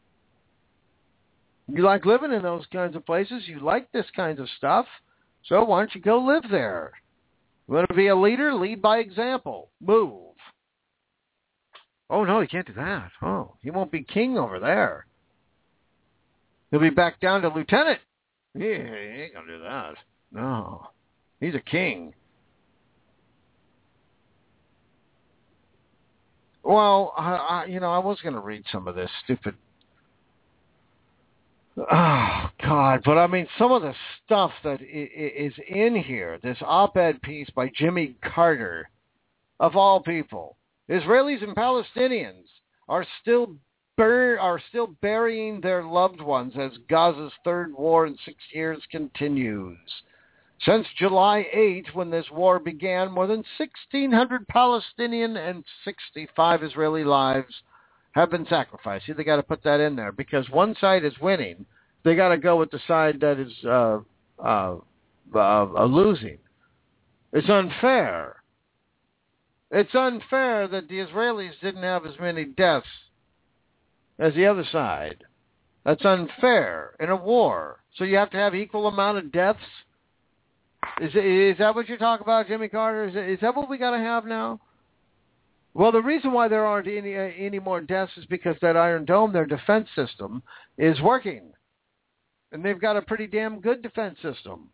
Speaker 8: You like living in those kinds of places. You like this kind of stuff. So why don't you go live there? You want to be a leader? Lead by example. Move. Oh, no, he can't do that. Oh, he won't be king over there. He'll be back down to lieutenant. Yeah, he ain't going to do that. No. He's a king. Well, I, I, you know, I was going to read some of this stupid. Oh, God. But, I mean, some of the stuff that is in here, this op-ed piece by Jimmy Carter, of all people, Israelis and Palestinians are still bur- are still burying their loved ones as Gaza's third war in six years continues. Since July eighth, when this war began, more than sixteen hundred Palestinian and sixty-five Israeli lives have been sacrificed. See, they got to put that in there because one side is winning. They got to go with the side that is uh, uh, uh, losing. It's unfair. It's unfair that the Israelis didn't have as many deaths as the other side. That's unfair in a war. So you have to have equal amount of deaths? Is is that what you're talking about, Jimmy Carter? Is, is that what we got to have now? Well, the reason why there aren't any uh, any more deaths is because that Iron Dome, their defense system, is working. And they've got a pretty damn good defense system.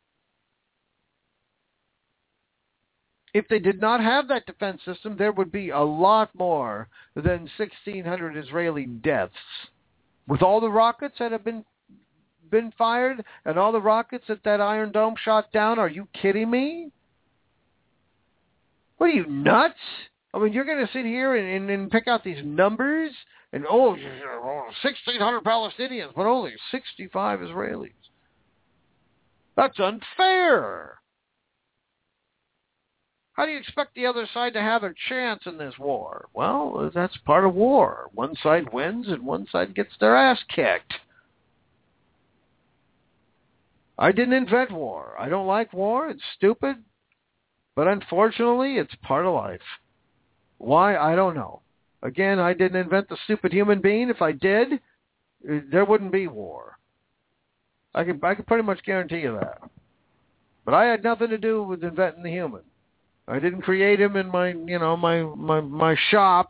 Speaker 8: If they did not have that defense system, there would be a lot more than sixteen hundred Israeli deaths. With all the rockets that have been been fired and all the rockets that that Iron Dome shot down, are you kidding me? What are you, nuts? I mean, you're going to sit here and, and, and pick out these numbers and, oh, sixteen hundred Palestinians, but only sixty-five Israelis. That's unfair. How do you expect the other side to have a chance in this war? Well, that's part of war. One side wins and one side gets their ass kicked. I didn't invent war. I don't like war. It's stupid. But unfortunately, it's part of life. Why? I don't know. Again, I didn't invent the stupid human being. If I did, there wouldn't be war. I can I can pretty much guarantee you that. But I had nothing to do with inventing the human. I didn't create him in my, you know, my, my, my shop.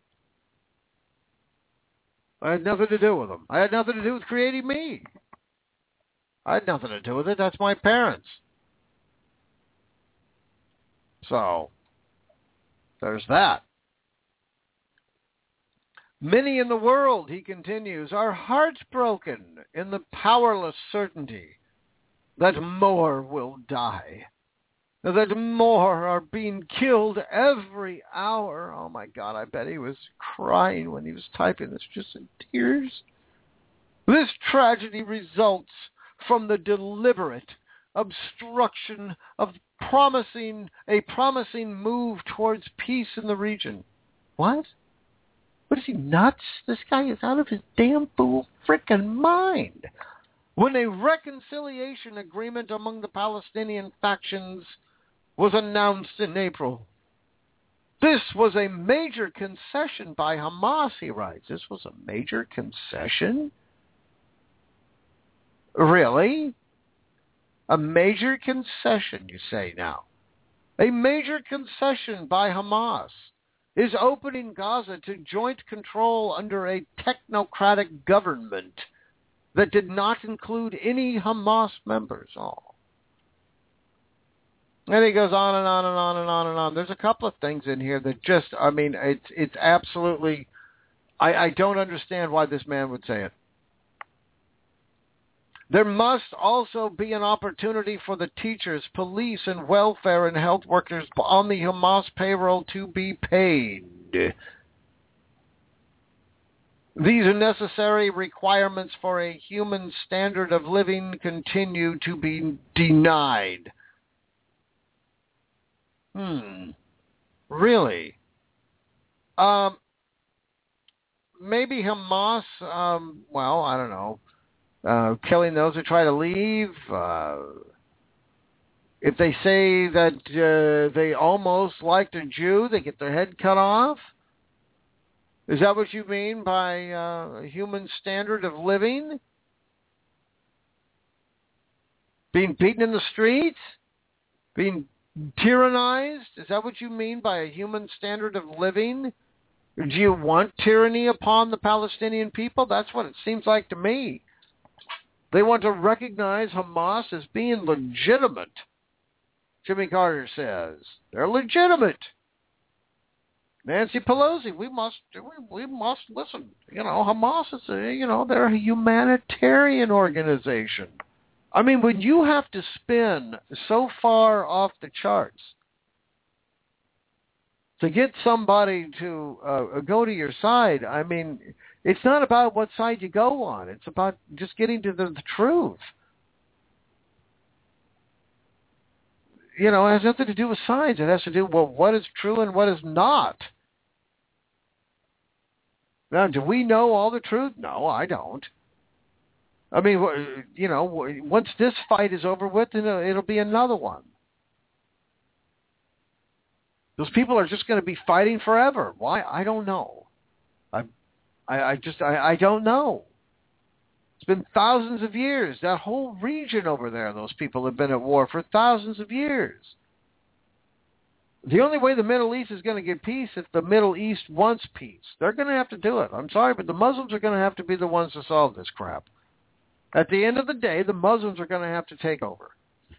Speaker 8: I had nothing to do with him. I had nothing to do with creating me. I had nothing to do with it. That's my parents. So, there's that. Many in the world, he continues, are heartbroken in the powerless certainty that more will die. That more are being killed every hour. Oh, my God, I bet he was crying when he was typing this, just in tears. This tragedy results from the deliberate obstruction of promising a promising move towards peace in the region. What? What is he, nuts? This guy is out of his damn fool frickin' mind. When a reconciliation agreement among the Palestinian factions was announced in April. This was a major concession by Hamas, he writes. This was a major concession? Really? A major concession, you say now. A major concession by Hamas is opening Gaza to joint control under a technocratic government that did not include any Hamas members. Oh. And he goes on and on and on and on and on. There's a couple of things in here that just, I mean, it's it's absolutely, I, I don't understand why this man would say it. There must also be an opportunity for the teachers, police, and welfare and health workers on the Hamas payroll to be paid. These are necessary requirements for a human standard of living continue to be denied. Hmm. Really? Um, maybe Hamas, um, well, I don't know, uh, killing those who try to leave. Uh, if they say that uh, they almost liked a Jew, they get their head cut off? Is that what you mean by uh, a human standard of living? Being beaten in the streets? Being tyrannized? Is that what you mean by a human standard of living? Do you want tyranny upon the Palestinian people? That's what it seems like to me. They want to recognize Hamas as being legitimate. Jimmy Carter says they're legitimate. Nancy Pelosi, we must we, we must listen. You know, Hamas is a, you know, they're a humanitarian organization. I mean, when you have to spin so far off the charts to get somebody to uh, go to your side, I mean, it's not about what side you go on. It's about just getting to the, the truth. You know, it has nothing to do with sides. It has to do with, well, what is true and what is not. Now, do we know all the truth? No, I don't. I mean, you know, once this fight is over with, then it'll be another one. Those people are just going to be fighting forever. Why? I don't know. I, I, I just, I, I don't know. It's been thousands of years. That whole region over there, those people have been at war for thousands of years. The only way the Middle East is going to get peace is if the Middle East wants peace. They're going to have to do it. I'm sorry, but the Muslims are going to have to be the ones to solve this crap. At the end of the day, the Muslims are going to have to take over.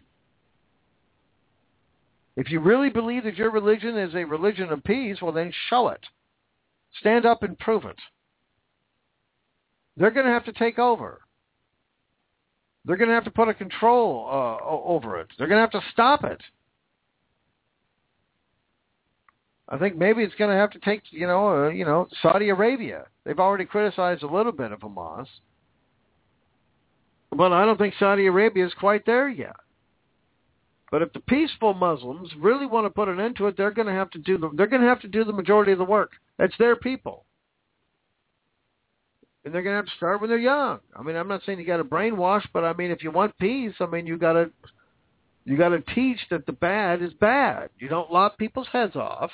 Speaker 8: If you really believe that your religion is a religion of peace, well, then show it. Stand up and prove it. They're going to have to take over. They're going to have to put a control uh, over it. They're going to have to stop it. I think maybe it's going to have to take, you know, uh, you know, Saudi Arabia. They've already criticized a little bit of Hamas. But I don't think Saudi Arabia is quite there yet. But if the peaceful Muslims really want to put an end to it, they're going to have to do the they're going to have to do the majority of the work. That's their people. And they're going to have to start when they're young. I mean, I'm not saying you got to brainwash, but I mean, if you want peace, I mean, you got to you got to teach that the bad is bad. You don't lop people's heads off.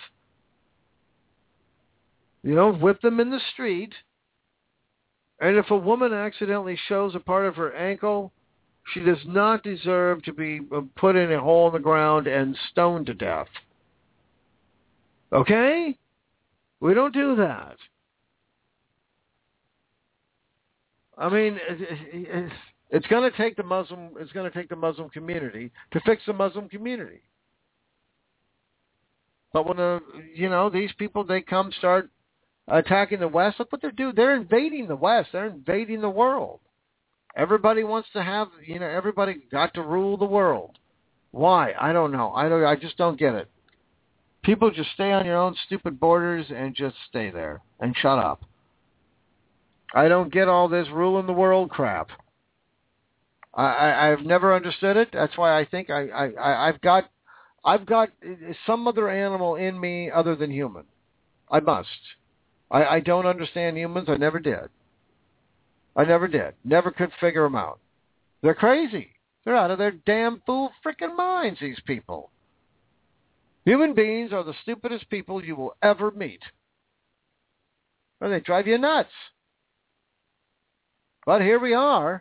Speaker 8: You don't whip them in the street. And if a woman accidentally shows a part of her ankle, she does not deserve to be put in a hole in the ground and stoned to death. Okay? We don't do that. I mean, it's going to take the Muslim. It's going to take the Muslim community to fix the Muslim community. But when the, you know, these people, they come start attacking the West. Look what they're doing. They're invading the West. They're invading the world. Everybody wants to have, you know, everybody got to rule the world. Why? I don't know. I don't. I just don't get it. People just stay on your own stupid borders and just stay there and shut up. I don't get all this ruling the world crap. I, I I've never understood it. That's why I think I, I I've got I've got some other animal in me other than human. I must. I, I don't understand humans. I never did. I never did. Never could figure them out. They're crazy. They're out of their damn fool freaking minds, these people. Human beings are the stupidest people you will ever meet. Well, they drive you nuts. But here we are.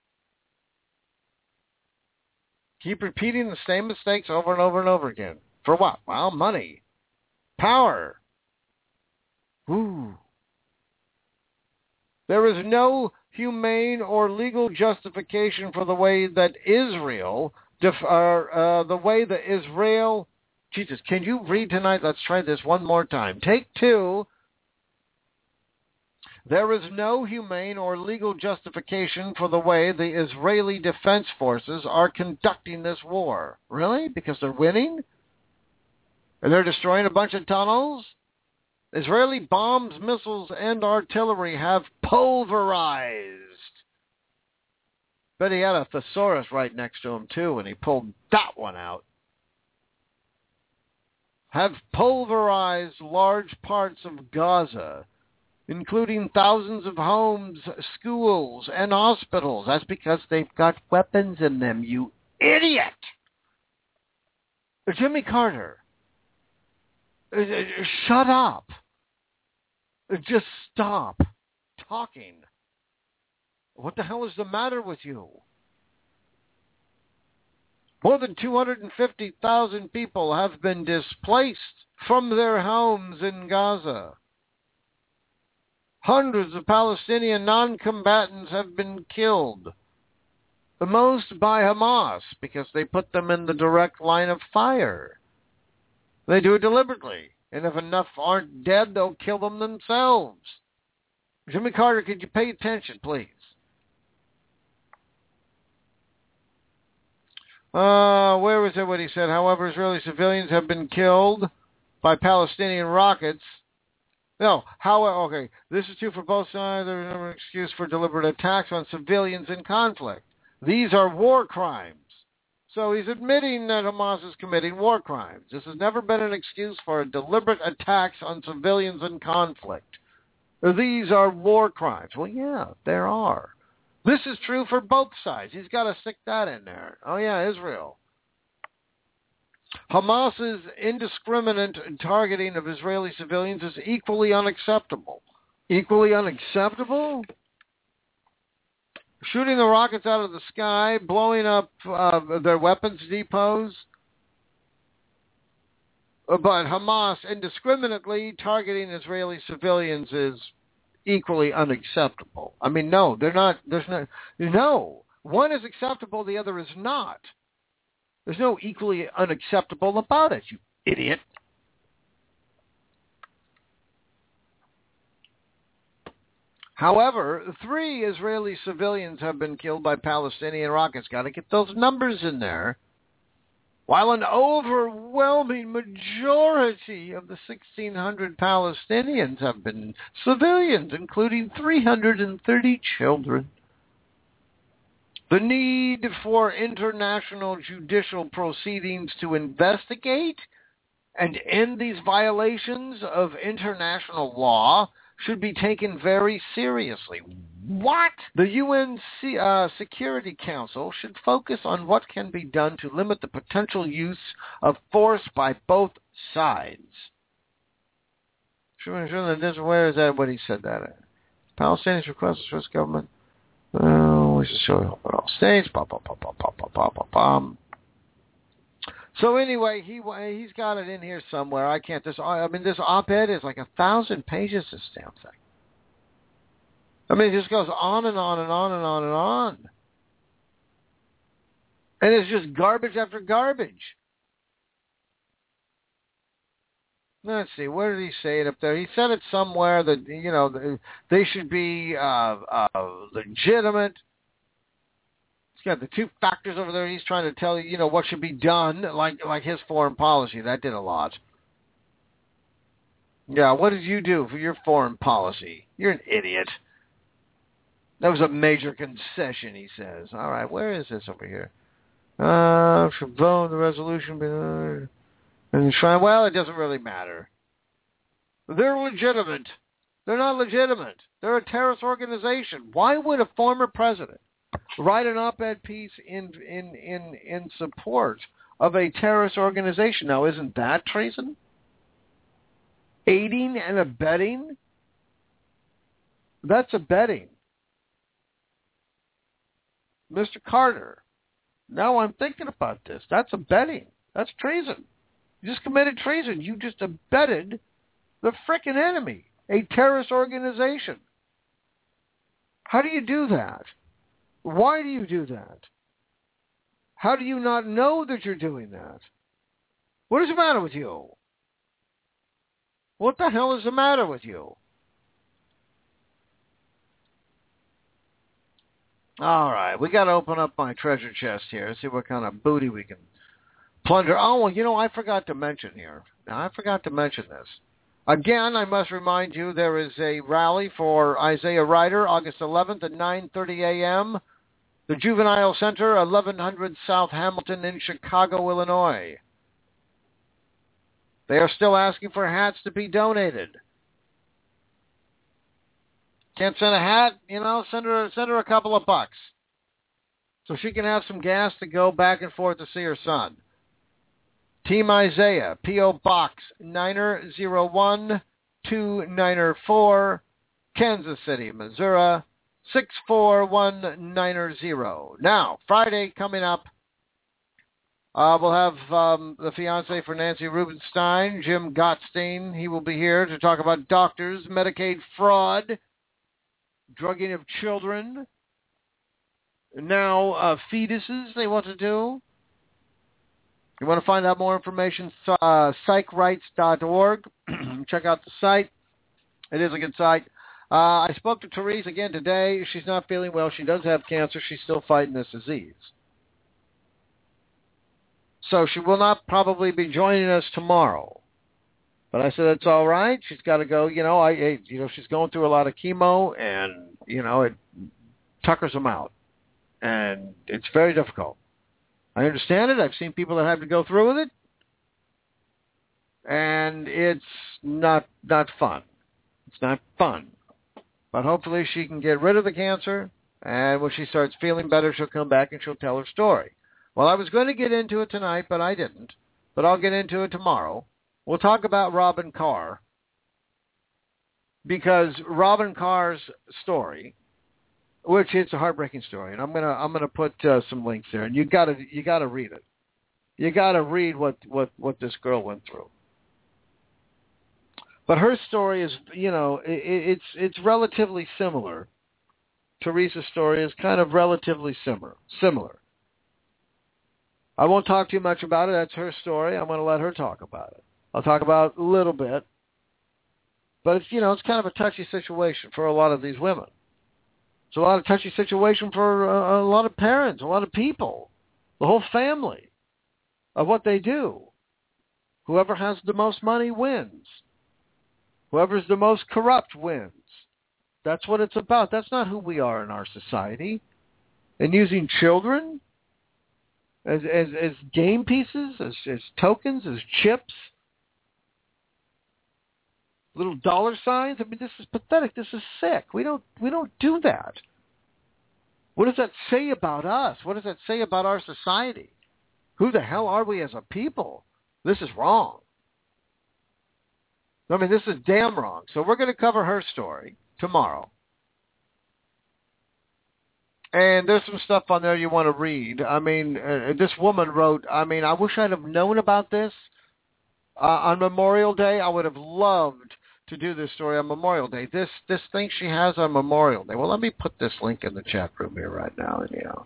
Speaker 8: Keep repeating the same mistakes over and over and over again. For what? Well, money. Power. Ooh. There is no humane or legal justification for the way that Israel, def- uh, uh, the way that Israel, Jesus, can you read tonight? Let's try this one more time. Take two. There is no humane or legal justification for the way the Israeli Defense Forces are conducting this war. Really? Because they're winning? And they're destroying a bunch of tunnels? Israeli bombs, missiles, and artillery have pulverized. But he had a thesaurus right next to him, too, and he pulled that one out. Have pulverized large parts of Gaza, including thousands of homes, schools, and hospitals. That's because they've got weapons in them, you idiot! Jimmy Carter, shut up. Just stop talking. What the hell is the matter with you? More than two hundred fifty thousand people have been displaced from their homes in Gaza. Hundreds of Palestinian non-combatants have been killed. The most by Hamas because they put them in the direct line of fire. They do it deliberately. And if enough aren't dead, they'll kill them themselves. Jimmy Carter, could you pay attention, please? Uh, where was it what he said? However, Israeli civilians have been killed by Palestinian rockets. No, how, okay, this is true for both sides. There's no excuse for deliberate attacks on civilians in conflict. These are war crimes. So he's admitting that Hamas is committing war crimes. This has never been an excuse for deliberate attacks on civilians in conflict. These are war crimes. Well, yeah, there are. This is true for both sides. He's got to stick that in there. Oh, yeah, Israel. Hamas's indiscriminate targeting of Israeli civilians is equally unacceptable. Equally unacceptable? Shooting the rockets out of the sky, blowing up uh, their weapons depots. But Hamas indiscriminately targeting Israeli civilians is equally unacceptable. I mean, no, they're not. There's no. No, one is acceptable, the other is not. There's no equally unacceptable about it, you idiot. However, three Israeli civilians have been killed by Palestinian rockets. Got to get those numbers in there. While an overwhelming majority of the sixteen hundred Palestinians have been civilians, including three hundred thirty children. The need for international judicial proceedings to investigate and end these violations of international law should be taken very seriously. What? The U N C, uh, Security Council should focus on what can be done to limit the potential use of force by both sides. Sure, sure, where is that? What he said that? Palestinians request the Swiss government. Oh, we should show help at all states. Blah, blah, blah, blah, blah, blah, blah, blah. So anyway, he he's got it in here somewhere. I can't. This I mean, this op-ed is like a thousand pages. This damn thing. I mean, it just goes on and on and on and on and on, and it's just garbage after garbage. Let's see. Where did he say it up there? He said it somewhere that you know they should be uh, uh, legitimate. He's got the two factors over there. He's trying to tell you, you know, what should be done, like like his foreign policy. That did a lot. Yeah, what did you do for your foreign policy? You're an idiot. That was a major concession, he says. All right, where is this over here? Uh, should vote the resolution. And try. Well, it doesn't really matter. They're legitimate. They're not legitimate. They're a terrorist organization. Why would a former president write an op-ed piece in in in in support of a terrorist organization? Now, isn't that treason? Aiding and abetting? That's abetting. Mister Carter, now I'm thinking about this. That's abetting. That's treason. You just committed treason. You just abetted the frickin' enemy, a terrorist organization. How do you do that? Why do you do that? How do you not know that you're doing that? What is the matter with you? What the hell is the matter with you? All right, we got to open up my treasure chest here, see what kind of booty we can plunder. Oh, well, you know, I forgot to mention here. Now, I forgot to mention this. Again, I must remind you there is a rally for Isaiah Ryder, August eleventh at nine thirty a.m. The Juvenile Center, eleven hundred South Hamilton in Chicago, Illinois. They are still asking for hats to be donated. Can't send a hat, you know, send her, send her a couple of bucks so she can have some gas to go back and forth to see her son. Team Isaiah, P O. Box nine oh one two nine four, Kansas City, Missouri, six four one nine zero. Now, Friday coming up, uh, we'll have um, the fiancé for Nancy Rubenstein, Jim Gottstein. He will be here to talk about doctors, Medicaid fraud, drugging of children, now uh, fetuses they want to do. You want to find out more information, uh, psych rights dot org. Check out the site. It is a good site. Uh, I spoke to Therese again today. She's not feeling well. She does have cancer. She's still fighting this disease. So she will not probably be joining us tomorrow. But I said, it's all right. She's got to go. You know, I, I, you know, she's going through a lot of chemo, and, you know, it tuckers them out. And it's very difficult. I understand it. I've seen people that have to go through with it. And it's not not fun. It's not fun. But hopefully she can get rid of the cancer, and when she starts feeling better, she'll come back and she'll tell her story. Well, I was going to get into it tonight, but I didn't. But I'll get into it tomorrow. We'll talk about Robin Carr, because Robin Carr's story, which is a heartbreaking story, and I'm gonna I'm gonna put uh, some links there, and you gotta you gotta read it. You gotta read what, what, what this girl went through. But her story is, you know, it, it's it's relatively similar. Teresa's story is kind of relatively similar. Similar. I won't talk too much about it. That's her story. I'm going to let her talk about it. I'll talk about it a little bit. But, it's, you know, it's kind of a touchy situation for a lot of these women. It's a lot of touchy situation for a, a lot of parents, a lot of people, the whole family of what they do. Whoever has the most money wins. Whoever's the most corrupt wins. That's what it's about. That's not who we are in our society. And using children as as, as game pieces, as, as tokens, as chips, little dollar signs. I mean, this is pathetic. This is sick. We don't we don't do that. What does that say about us? What does that say about our society? Who the hell are we as a people? This is wrong. I mean, this is damn wrong. So we're going to cover her story tomorrow. And there's some stuff on there you want to read. I mean, uh, this woman wrote, I mean, I wish I'd have known about this uh, on Memorial Day. I would have loved to do this story on Memorial Day. This this thing she has on Memorial Day. Well, let me put this link in the chat room here right now. And, you know,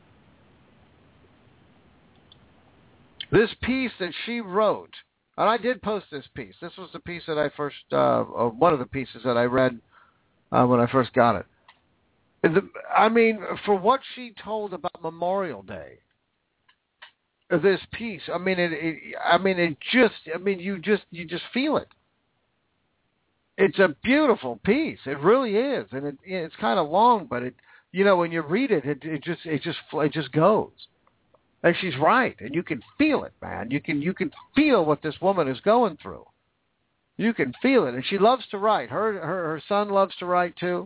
Speaker 8: this piece that she wrote, and I did post this piece. This was the piece that I first, uh, or one of the pieces that I read uh, when I first got it. The, I mean, for what she told about Memorial Day, this piece, I mean, it, it, I mean, it just, I mean, you just, you just feel it. It's a beautiful piece. It really is, and it, it's kind of long, but it, you know, when you read it, it, it just, it just, it just goes. And she's right, and you can feel it, man. You can, you can feel what this woman is going through. You can feel it, and she loves to write. Her, her, her son loves to write too.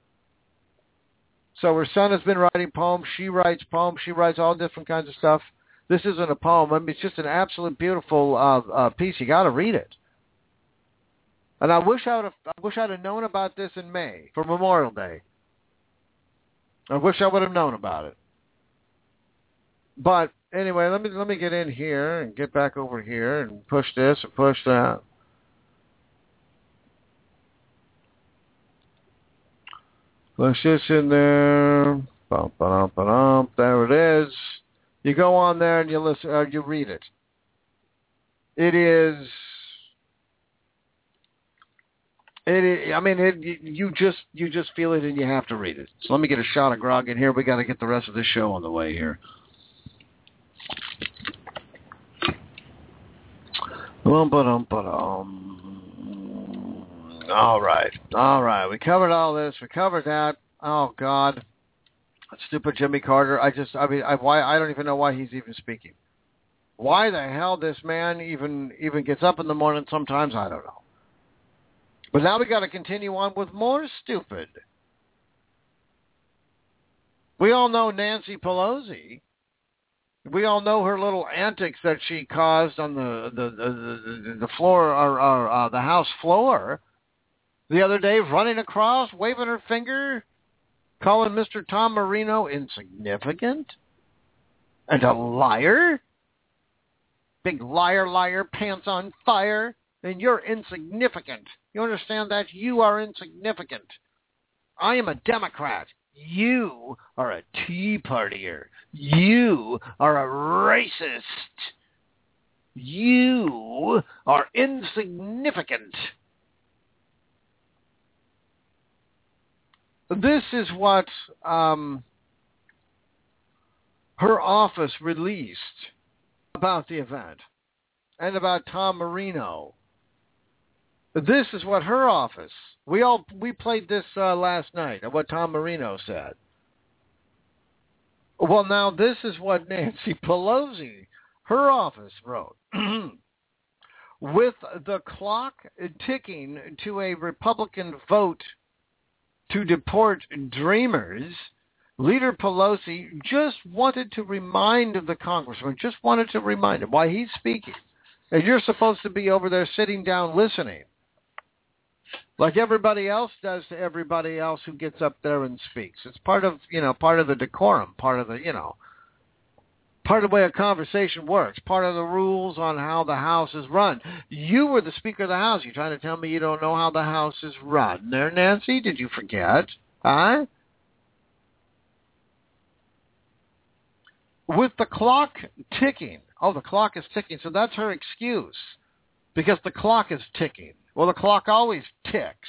Speaker 8: So her son has been writing poems. She writes poems. She writes all different kinds of stuff. This isn't a poem. I mean, it's just an absolute beautiful uh, uh, piece. You got to read it. And I wish I would have. I wish I'd have known about this in May for Memorial Day. I wish I would have known about it. But anyway, let me let me get in here and get back over here and push this and push that. Push this in there. Bum, ba-dum, ba-dum. There it is. You go on there and you listen. Uh, you read it. It is. It is, I mean, it, you just you just feel it and you have to read it. So let me get a shot of grog in here. We got to get the rest of this show on the way here. Bum, ba-dum, ba-dum. All right, all right. We covered all this. We covered that. Oh God, stupid Jimmy Carter. I just, I mean, I, why? I don't even know why he's even speaking. Why the hell this man even even gets up in the morning? Sometimes I don't know. But now we got to continue on with more stupid. We all know Nancy Pelosi. We all know her little antics that she caused on the the the, the, the floor or, or uh, the House floor the other day, running across, waving her finger, calling Mister Tom Marino insignificant and a liar. Big liar, liar, pants on fire. And you're insignificant. You understand that? You are insignificant. I am a Democrat. You are a Tea Partier. You are a racist. You are insignificant. This is what um, her office released about the event and about Tom Marino. This is what her office, we all we played this uh, last night, of what Tom Marino said. Well, now this is what Nancy Pelosi, her office, wrote. With the clock ticking to a Republican vote to deport Dreamers, Leader Pelosi just wanted to remind the congressman, just wanted to remind him why he's speaking. And you're supposed to be over there sitting down listening, like everybody else does to everybody else who gets up there and speaks. It's part of, you know, part of the decorum, part of the, you know, part of the way a conversation works, part of the rules on how the House is run. You were the Speaker of the House. You're trying to tell me you don't know how the House is run there, Nancy? Did you forget? Huh? With the clock ticking. Oh, the clock is ticking. So that's her excuse, because the clock is ticking. Well, the clock always ticks.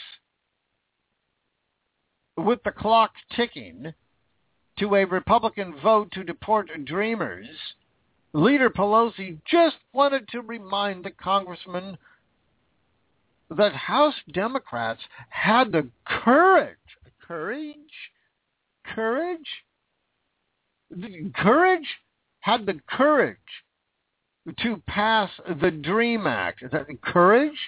Speaker 8: With the clock ticking to a Republican vote to deport Dreamers, Leader Pelosi just wanted to remind the congressman that House Democrats had the courage, courage, courage, the courage, had the courage to pass the DREAM Act. Is that courage?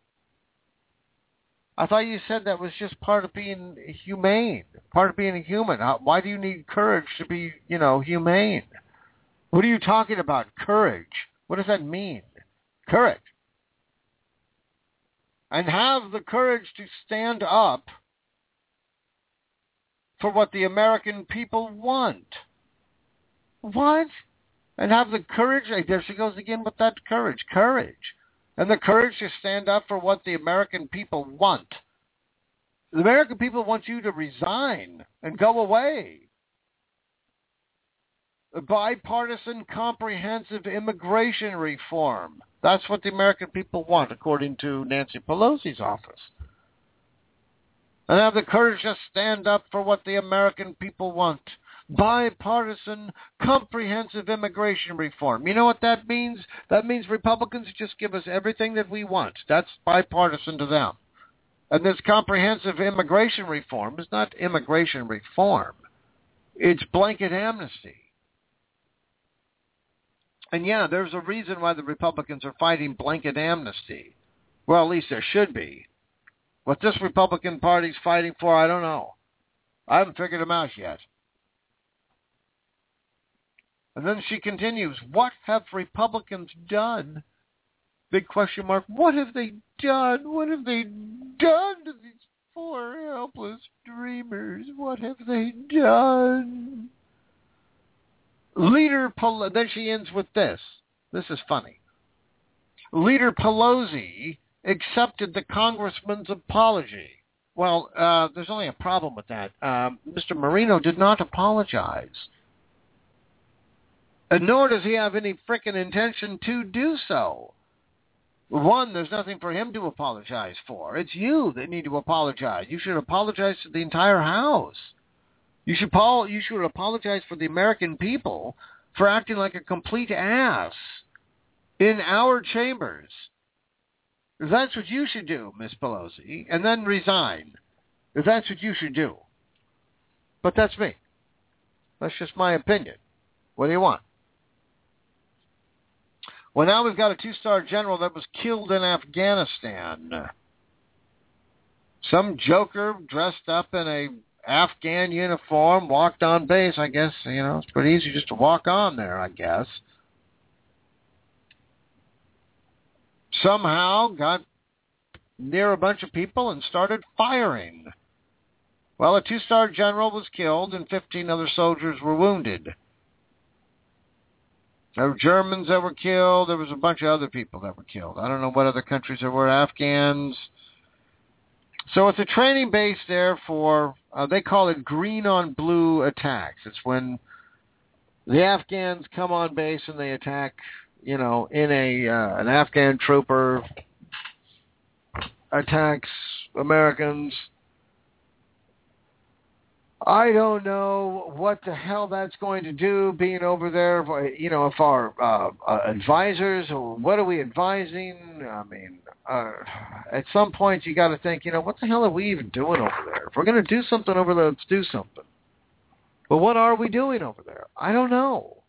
Speaker 8: I thought you said that was just part of being humane, part of being a human. Why do you need courage to be, you know, humane? What are you talking about, courage? What does that mean? Courage. And have the courage to stand up for what the American people want. What? And have the courage, there she goes again with that courage, courage. And the courage to stand up for what the American people want. The American people want you to resign and go away. A bipartisan, comprehensive immigration reform. That's what the American people want, according to Nancy Pelosi's office. And have the courage to stand up for what the American people want. Bipartisan, comprehensive immigration reform. You know what that means? That means Republicans just give us everything that we want. That's bipartisan to them. And this comprehensive immigration reform is not immigration reform. It's blanket amnesty. And yeah, there's a reason why the Republicans are fighting blanket amnesty. Well, at least there should be. What this Republican Party's fighting for, I don't know. I haven't figured them out yet. And then she continues, what have Republicans done? Big question mark. What have they done? What have they done to these poor helpless dreamers? What have they done? Leader Pelosi, then she ends with this. This is funny. Leader Pelosi accepted the congressman's apology. Well, uh, there's only a problem with that. Um, Mister Marino did not apologize. And nor does he have any frickin' intention to do so. One, there's nothing for him to apologize for. It's you that need to apologize. You should apologize to the entire House. You should, you should apologize for the American people for acting like a complete ass in our chambers. That's what you should do, Miss Pelosi, and then resign. That's what you should do. But that's me. That's just my opinion. What do you want? Well, now we've got a two-star general that was killed in Afghanistan. Some joker dressed up in a Afghan uniform walked on base, I guess. You know, it's pretty easy just to walk on there, I guess. Somehow got near a bunch of people and started firing. Well, a two-star general was killed and fifteen other soldiers were wounded. There were Germans that were killed. There was a bunch of other people that were killed. I don't know what other countries there were, Afghans. So it's a training base there for, uh, they call it green on blue attacks. It's when the Afghans come on base and they attack you know, in a uh, an Afghan trooper attacks Americans. I don't know what the hell that's going to do, being over there. You know, if our uh, uh, advisors, what are we advising? I mean, uh, at some point you got to think, you know, what the hell are we even doing over there? If we're going to do something over there, let's do something. But what are we doing over there? I don't know.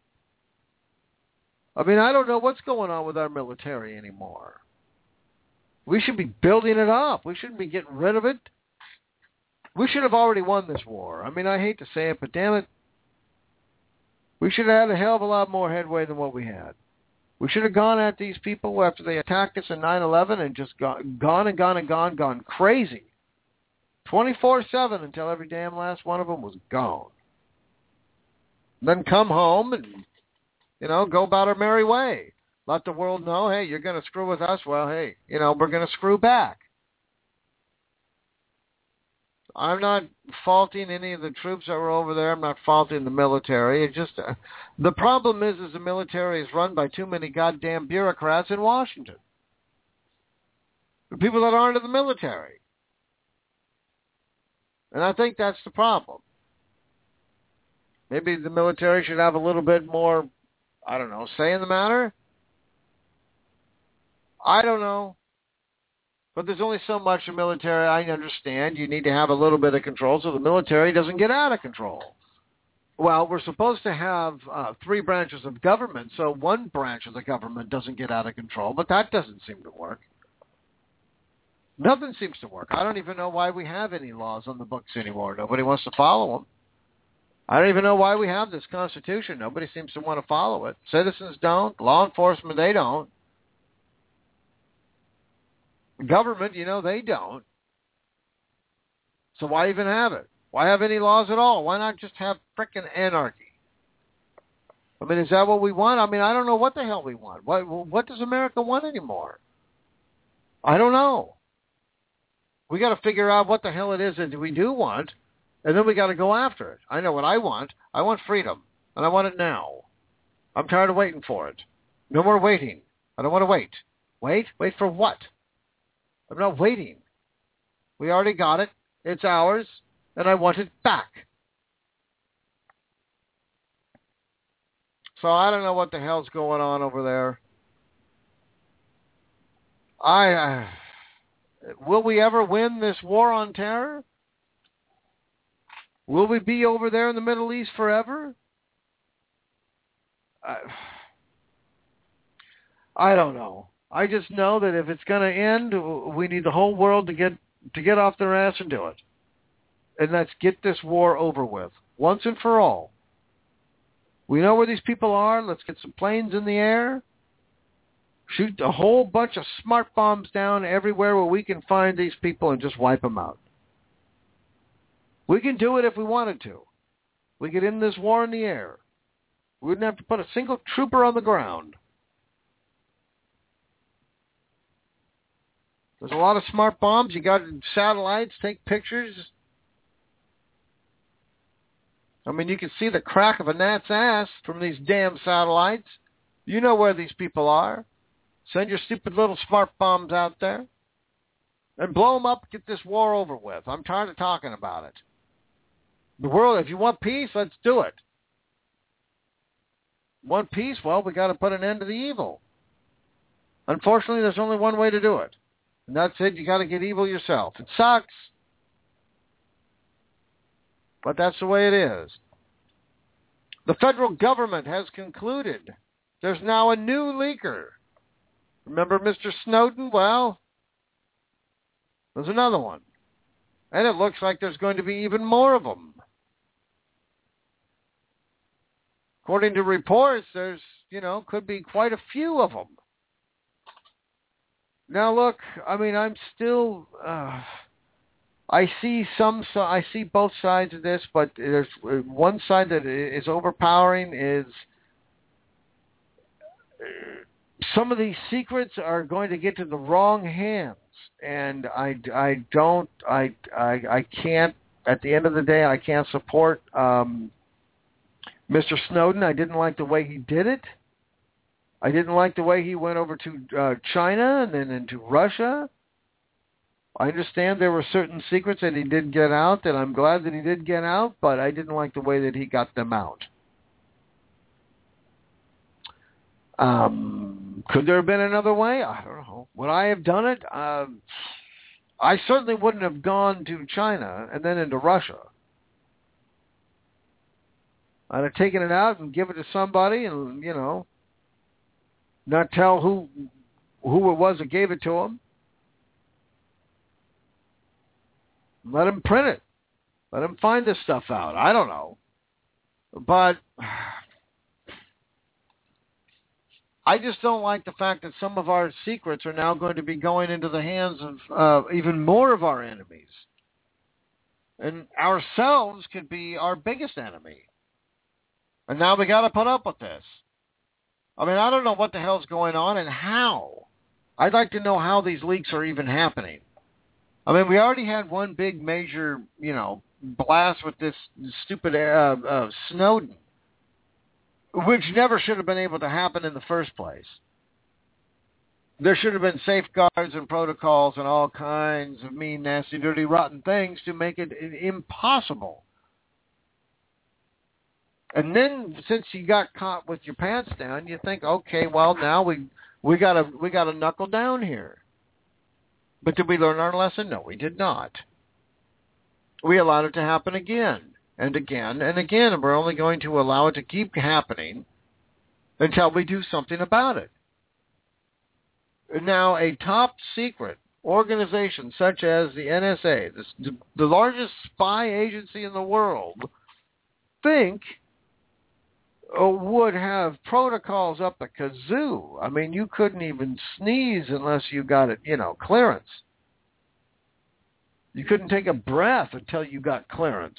Speaker 8: I mean, I don't know what's going on with our military anymore. We should be building it up. We shouldn't be getting rid of it. We should have already won this war. I mean, I hate to say it, but damn it, we should have had a hell of a lot more headway than what we had. We should have gone at these people after they attacked us in nine eleven and just gone, gone and gone and gone, gone crazy. twenty-four seven until every damn last one of them was gone. Then come home and, you know, go about our merry way. Let the world know, hey, you're going to screw with us. Well, hey, you know, we're going to screw back. I'm not faulting any of the troops that were over there. I'm not faulting the military. It just uh, the problem is, is the military is run by too many goddamn bureaucrats in Washington. The people that aren't in the military. And I think that's the problem. Maybe the military should have a little bit more, I don't know, say in the matter. I don't know. But there's only so much the military, I understand. You need to have a little bit of control so the military doesn't get out of control. Well, we're supposed to have uh, three branches of government, so one branch of the government doesn't get out of control, but that doesn't seem to work. Nothing seems to work. I don't even know why we have any laws on the books anymore. Nobody wants to follow them. I don't even know why we have this Constitution. Nobody seems to want to follow it. Citizens don't. Law enforcement, they don't. Government, you know, they don't. So why even have it? Why have any laws at all? Why not just have frickin' anarchy? I mean, is that what we want? I mean, I don't know what the hell we want. What, what does America want anymore? I don't know. We got to figure out what the hell it is that we do want, and then we got to go after it. I know what I want. I want freedom, and I want it now. I'm tired of waiting for it. No more waiting. I don't want to wait. Wait? Wait for what? I'm not waiting. We already got it. It's ours, and I want it back. So I don't know what the hell's going on over there. I uh, will we ever win this war on terror? Will we be over there in the Middle East forever? Uh, I don't know. I just know that if it's going to end, we need the whole world to get to get off their ass and do it. And let's get this war over with, once and for all. We know where these people are. Let's get some planes in the air. Shoot a whole bunch of smart bombs down everywhere where we can find these people and just wipe them out. We can do it if we wanted to. We get in this war in the air. We wouldn't have to put a single trooper on the ground. There's a lot of smart bombs. You got satellites, take pictures. I mean, you can see the crack of a gnat's ass from these damn satellites. You know where these people are. Send your stupid little smart bombs out there and blow them up. Get this war over with. I'm tired of talking about it. The world, if you want peace, let's do it. Want peace? Well, we got to put an end to the evil. Unfortunately, there's only one way to do it. And that's it. You got to get evil yourself. It sucks. But that's the way it is. The federal government has concluded there's now a new leaker. Remember Mister Snowden? Well, there's another one. And it looks like there's going to be even more of them. According to reports, there's, you know, could be quite a few of them. Now, look, I mean, I'm still, uh, I see some, so I see both sides of this, but there's one side that is overpowering is some of these secrets are going to get to the wrong hands. And I, I don't, I, I, I can't, at the end of the day, I can't support um, Mister Snowden. I didn't like the way he did it. I didn't like the way he went over to uh, China and then into Russia. I understand there were certain secrets that he did get out that I'm glad that he did get out, but I didn't like the way that he got them out. Um, could there have been another way? I don't know. Would I have done it? Uh, I certainly wouldn't have gone to China and then into Russia. I'd have taken it out and given it to somebody and, you know, not tell who who it was that gave it to him. Let him print it. Let him find this stuff out. I don't know. But I just don't like the fact that some of our secrets are now going to be going into the hands of uh, even more of our enemies. And ourselves could be our biggest enemy. And now we got to put up with this. I mean, I don't know what the hell's going on and how. I'd like to know how these leaks are even happening. I mean, we already had one big major, you know, blast with this stupid uh, uh, Snowden, which never should have been able to happen in the first place. There should have been safeguards and protocols and all kinds of mean, nasty, dirty, rotten things to make it impossible. And then, since you got caught with your pants down, you think, okay, well, now we we gotta we gotta knuckle down here. But did we learn our lesson? No, we did not. We allowed it to happen again and again and again, and we're only going to allow it to keep happening until we do something about it. Now, a top secret organization such as the N S A, the, the largest spy agency in the world, think would have protocols up the kazoo. I mean, you couldn't even sneeze unless you got it, you know, clearance. You couldn't take a breath until you got clearance.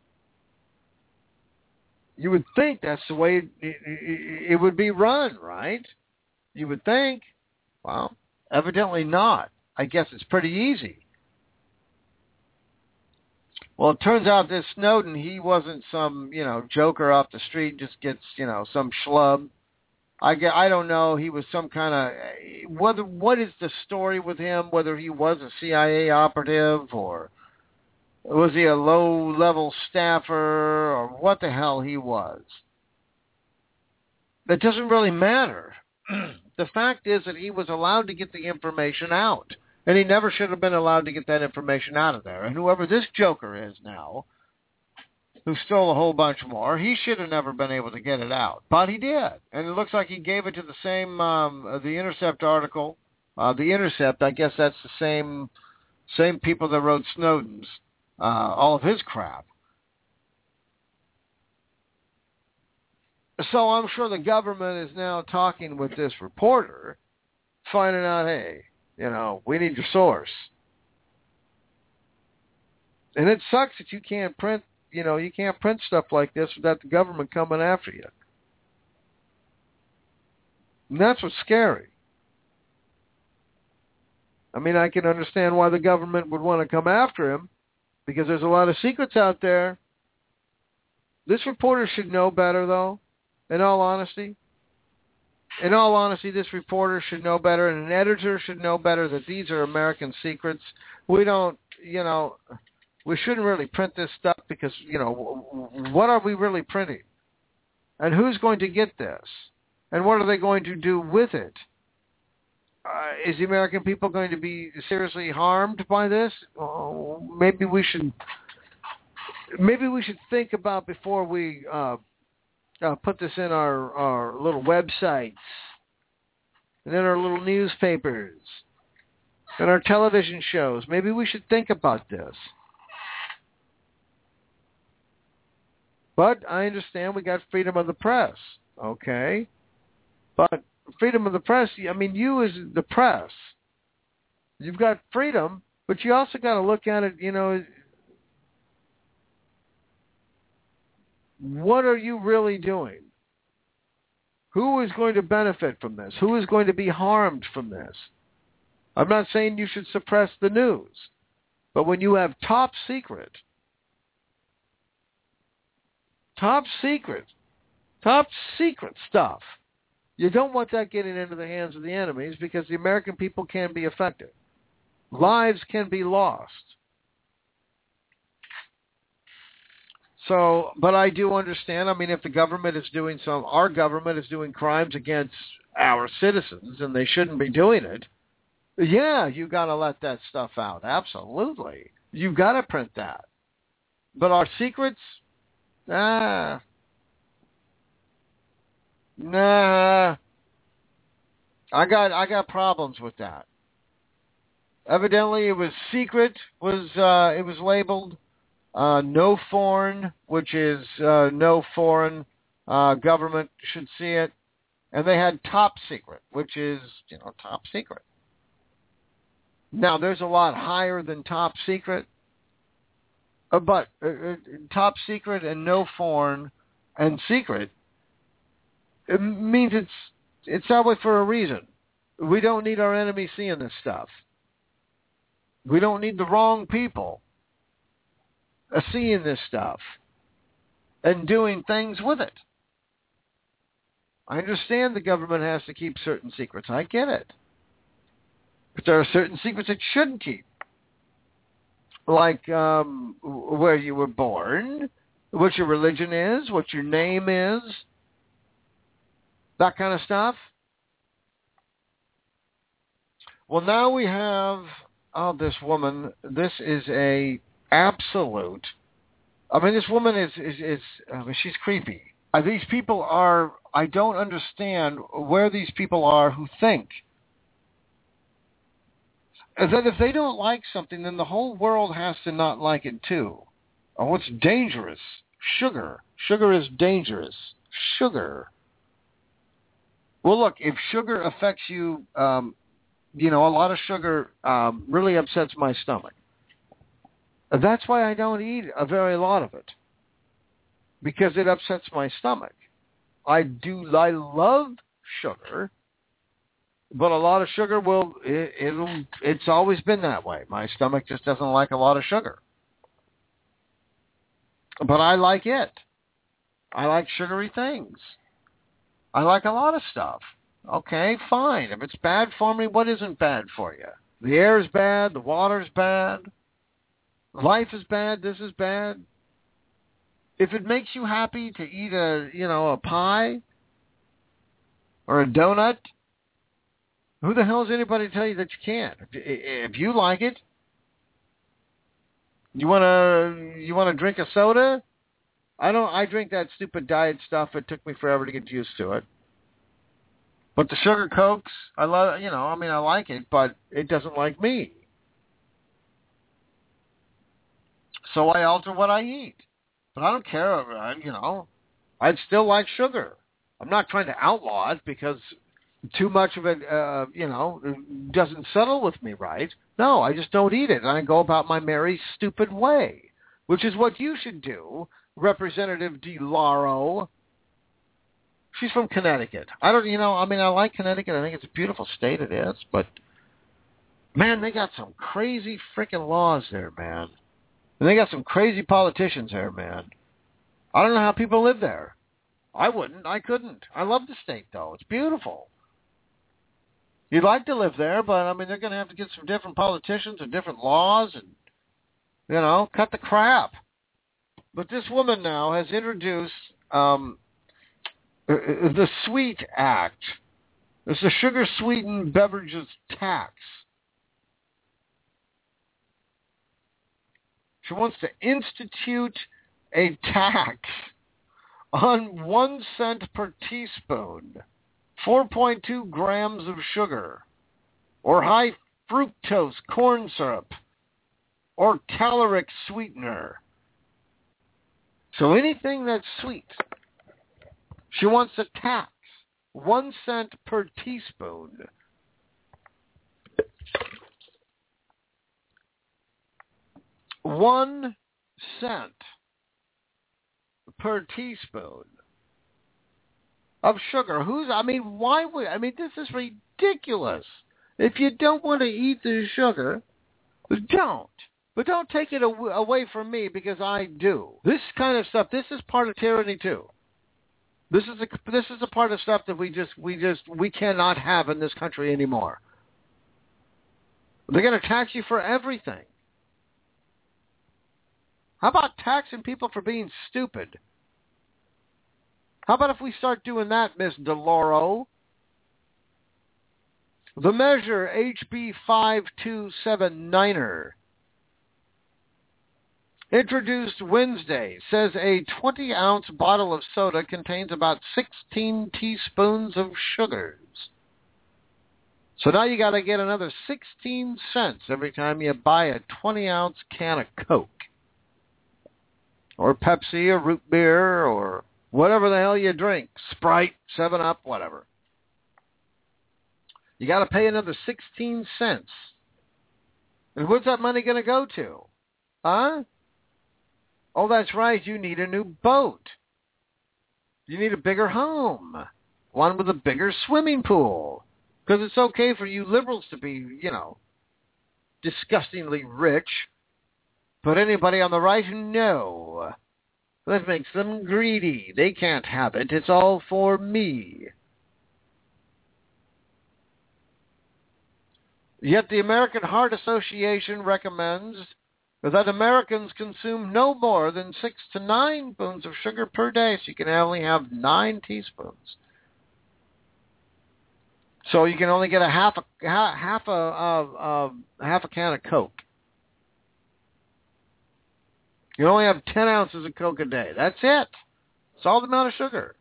Speaker 8: You would think that's the way it, it, it would be run, right? You would think. Well, evidently not. I guess it's pretty easy. Well, it turns out this Snowden, he wasn't some, you know, joker off the street, just gets, you know, some schlub. I, get, I don't know. He was some kind of, whether what is the story with him, whether he was a C I A operative or was he a low-level staffer or what the hell he was. That doesn't really matter. The fact is that he was allowed to get the information out. And he never should have been allowed to get that information out of there. And whoever this joker is now, who stole a whole bunch more, he should have never been able to get it out. But he did. And it looks like he gave it to the same, um, the Intercept article. Uh, the Intercept, I guess that's the same same people that wrote Snowden's, uh, all of his crap. So I'm sure the government is now talking with this reporter, finding out, hey, you know, we need your source. And it sucks that you can't print, you know, you can't print stuff like this without the government coming after you. And that's what's scary. I mean, I can understand why the government would want to come after him, because there's a lot of secrets out there. This reporter should know better, though, in all honesty. In all honesty, this reporter should know better, and an editor should know better that these are American secrets. We don't, you know, we shouldn't really print this stuff because, you know, what are we really printing? And who's going to get this? And what are they going to do with it? Uh, is the American people going to be seriously harmed by this? Oh, maybe we should, maybe we should think about before we uh, Uh, put this in our, our little websites, and in our little newspapers, and our television shows. Maybe we should think about this. But I understand we got freedom of the press, okay? But freedom of the press, I mean, you as the press, you've got freedom, but you also got to look at it, you know, what are you really doing? Who is going to benefit from this? Who is going to be harmed from this? I'm not saying you should suppress the news, but when you have top secret, top secret, top secret stuff
Speaker 9: You don't want that getting into the hands of the enemies because the American people can be affected. Lives can be lost. So, but I do understand, I mean, if the government is doing some, our government is doing crimes against our citizens and they shouldn't be doing it, yeah, you got to let that stuff out. Absolutely. You've got to print that. But our secrets, ah, nah, I got I got problems with that. Evidently, it was secret. Was uh, it was labeled uh, no foreign, which is uh, no foreign uh, government should see it, and they had top secret, which is you know top secret. Now, there's a lot higher than top secret, uh, but uh, uh, top secret and no foreign and secret, it means it's it's that way for a reason. We don't need our enemies seeing this stuff. We don't need the wrong people uh, seeing this stuff and doing things with it. I understand the government has to keep certain secrets. I get it. But there are certain secrets it shouldn't keep. Like um, where you were born, what your religion is, what your name is, that kind of stuff. Well, now we have, oh, this woman, this is a absolute, I mean, this woman is, is, is I mean, she's creepy. Uh, these people are, I don't understand where these people are who think that if they don't like something, then the whole world has to not like it too. Oh, it's dangerous. Sugar. Sugar is dangerous. Sugar. Well, look, if sugar affects you, um, you know, a lot of sugar um, really upsets my stomach. That's why I don't eat a very lot of it, because it upsets my stomach. I do. I love sugar. But a lot of sugar will, it, it'll, it's always been that way. My stomach just doesn't like a lot of sugar. But I like it. I like sugary things. I like a lot of stuff. Okay, fine. If it's bad for me, what isn't bad for you? The air is bad. The water is bad. Life is bad. This is bad. If it makes you happy to eat a, you know, a pie or a donut, who the hell is anybody to tell you that you can't? If you like it, you wanna you wanna drink a soda? I don't. I drink that stupid diet stuff. It took me forever to get used to it. But the sugar cokes, I love. You know, I mean, I like it, but it doesn't like me. So I alter what I eat. But I don't care. You know, I'd still like sugar. I'm not trying to outlaw it because too much of it, uh, you know, doesn't settle with me right. No, I just don't eat it. And I go about my merry, stupid way, which is what you should do, Representative DeLauro. She's from Connecticut. I don't, you know, I mean, I like Connecticut. I think it's a beautiful state, it is. But, man, they got some crazy freaking laws there, man. And they got some crazy politicians there, man. I don't know how people live there. I wouldn't. I couldn't. I love the state, though. It's beautiful. You'd like to live there, but, I mean, they're going to have to get some different politicians and different laws and, you know, cut the crap. But this woman now has introduced um, the Sweet Act. It's the sugar-sweetened beverages tax. She wants to institute a tax on one cent per teaspoon, four point two grams of sugar, or high fructose corn syrup, or caloric sweetener. So anything that's sweet, she wants a tax, one cent per teaspoon. One cent per teaspoon of sugar. Who's, I mean, why would, I mean, this is ridiculous. If you don't want to eat the sugar, don't. But don't take it away from me because I do. This kind of stuff, this is part of tyranny too. This is a, this is a part of stuff that we just we just we cannot have in this country anymore. They're going to tax you for everything. How about taxing people for being stupid? How about if we start doing that, Miss DeLauro? The measure H B five two seven niner, introduced Wednesday, says a twenty-ounce bottle of soda contains about sixteen teaspoons of sugars. So now you got to get another sixteen cents every time you buy a twenty-ounce can of Coke or Pepsi or root beer or whatever the hell you drink, Sprite, seven up, whatever. You got to pay another sixteen cents. And where's that money going to go to? Huh? Oh, that's right. You need a new boat. You need a bigger home. One with a bigger swimming pool. Because it's okay for you liberals to be, you know, disgustingly rich. But anybody on the right, no. That makes them greedy. They can't have it. It's all for me. Yet the American Heart Association recommends that Americans consume no more than six to nine spoons of sugar per day, so you can only have nine teaspoons. So you can only get a half a half a uh, uh, half a can of Coke. You only have ten ounces of Coke a day. That's it. It's all the amount of sugar.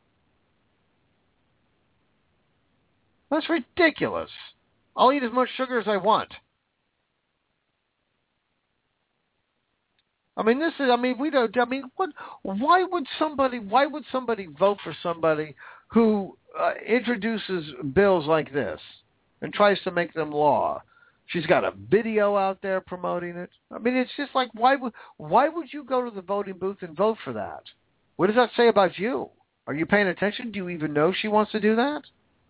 Speaker 9: That's ridiculous. I'll eat as much sugar as I want. I mean, this is. I mean, we don't. I mean, what? Why would somebody? Why would somebody vote for somebody who uh, introduces bills like this and tries to make them law? She's got a video out there promoting it. I mean, it's just like, why would why would you go to the voting booth and vote for that? What does that say about you? Are you paying attention? Do you even know she wants to do that?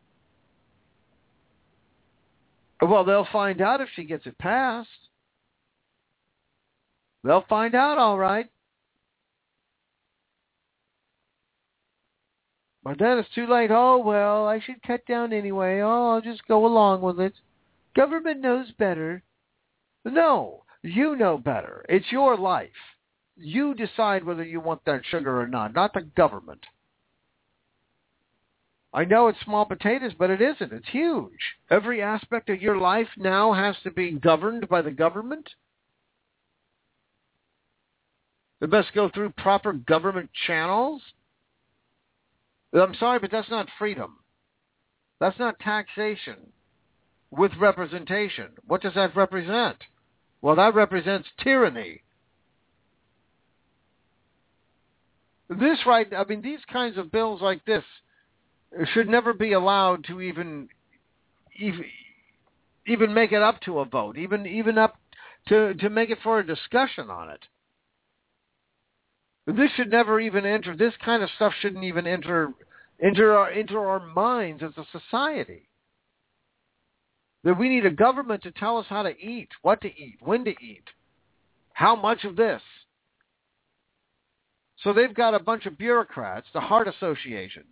Speaker 9: Well, they'll find out if she gets it passed. They'll find out, all right. But then it's too late. Oh, well, I should cut down anyway. Oh, I'll just go along with it. Government knows better. No, you know better. It's your life. You decide whether you want that sugar or not, not the government. I know it's small potatoes, but it isn't. It's huge. Every aspect of your life now has to be governed by the government. It must go through proper government channels. I'm sorry, but that's not freedom. That's not taxation with representation. What does that represent? Well, that represents tyranny. This right, I mean, these kinds of bills like this should never be allowed to even, even, even make it up to a vote, even, even up to, to make it for a discussion on it. This should never even enter, this kind of stuff shouldn't even enter, enter our, into our minds as a society. That we need a government to tell us how to eat, what to eat, when to eat, how much of this. So they've got a bunch of bureaucrats, the Heart Association,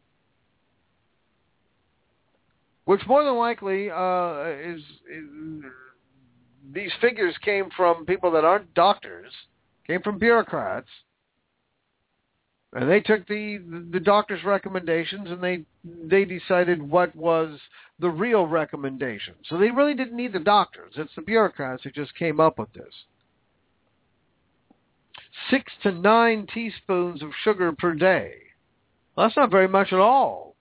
Speaker 9: which more than likely uh, is, is, these figures came from people that aren't doctors, came from bureaucrats, and they took the, the doctor's recommendations and they they decided what was the real recommendation. So they really didn't need the doctors. It's the bureaucrats who just came up with this. Six to nine teaspoons of sugar per day. Well, that's not very much at all.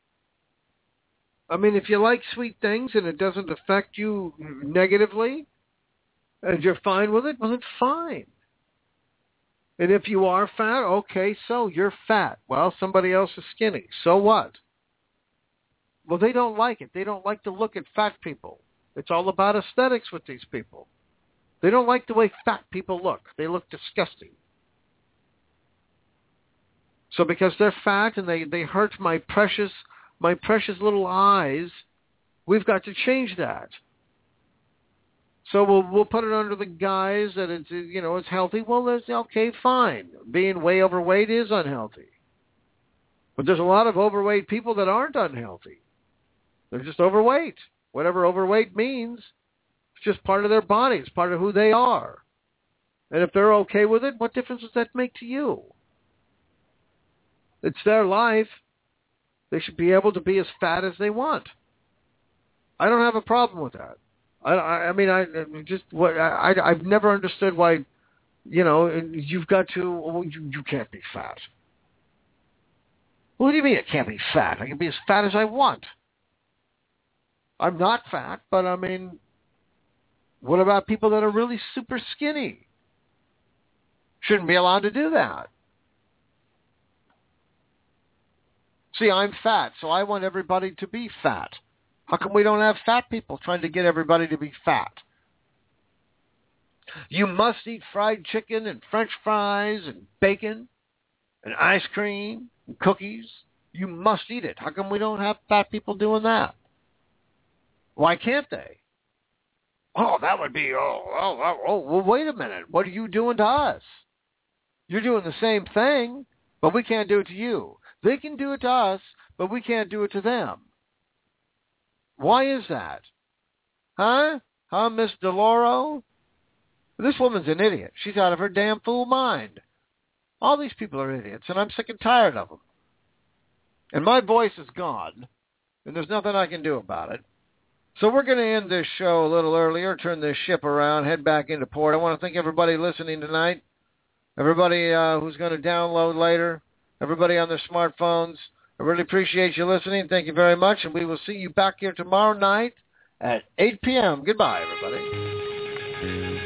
Speaker 9: I mean, if you like sweet things and it doesn't affect you negatively and you're fine with it, well, it's fine. And if you are fat, okay, so you're fat. Well, somebody else is skinny. So what? Well, they don't like it. They don't like to look at fat people. It's all about aesthetics with these people. They don't like the way fat people look. They look disgusting. So because they're fat and they, they hurt my precious, my precious little eyes, we've got to change that. So we'll we'll put it under the guise that it's, you know, it's healthy. Well, that's okay, fine. Being way overweight is unhealthy. But there's a lot of overweight people that aren't unhealthy. They're just overweight. Whatever overweight means, it's just part of their body. It's part of who they are. And if they're okay with it, what difference does that make to you? It's their life. They should be able to be as fat as they want. I don't have a problem with that. I, I, I mean, I just what I, I I've never understood why, you know, you've got to well, you you can't be fat. What do you mean it can't be fat? I can be as fat as I want. I'm not fat, but I mean, what about people that are really super skinny? Shouldn't be allowed to do that. See, I'm fat, so I want everybody to be fat. How come we don't have fat people trying to get everybody to be fat? You must eat fried chicken and French fries and bacon and ice cream and cookies. You must eat it. How come we don't have fat people doing that? Why can't they? Oh, that would be, oh, oh, oh, oh, well, wait a minute. What are you doing to us? You're doing the same thing, but we can't do it to you. They can do it to us, but we can't do it to them. Why is that? Huh? Huh, Miss DeLauro? This woman's an idiot. She's out of her damn fool mind. All these people are idiots, and I'm sick and tired of them. And my voice is gone, and there's nothing I can do about it. So we're going to end this show a little earlier, turn this ship around, head back into port. I want to thank everybody listening tonight, everybody uh, who's going to download later, everybody on their smartphones. I really appreciate you listening. Thank you very much, and we will see you back here tomorrow night at eight p.m. Goodbye, everybody.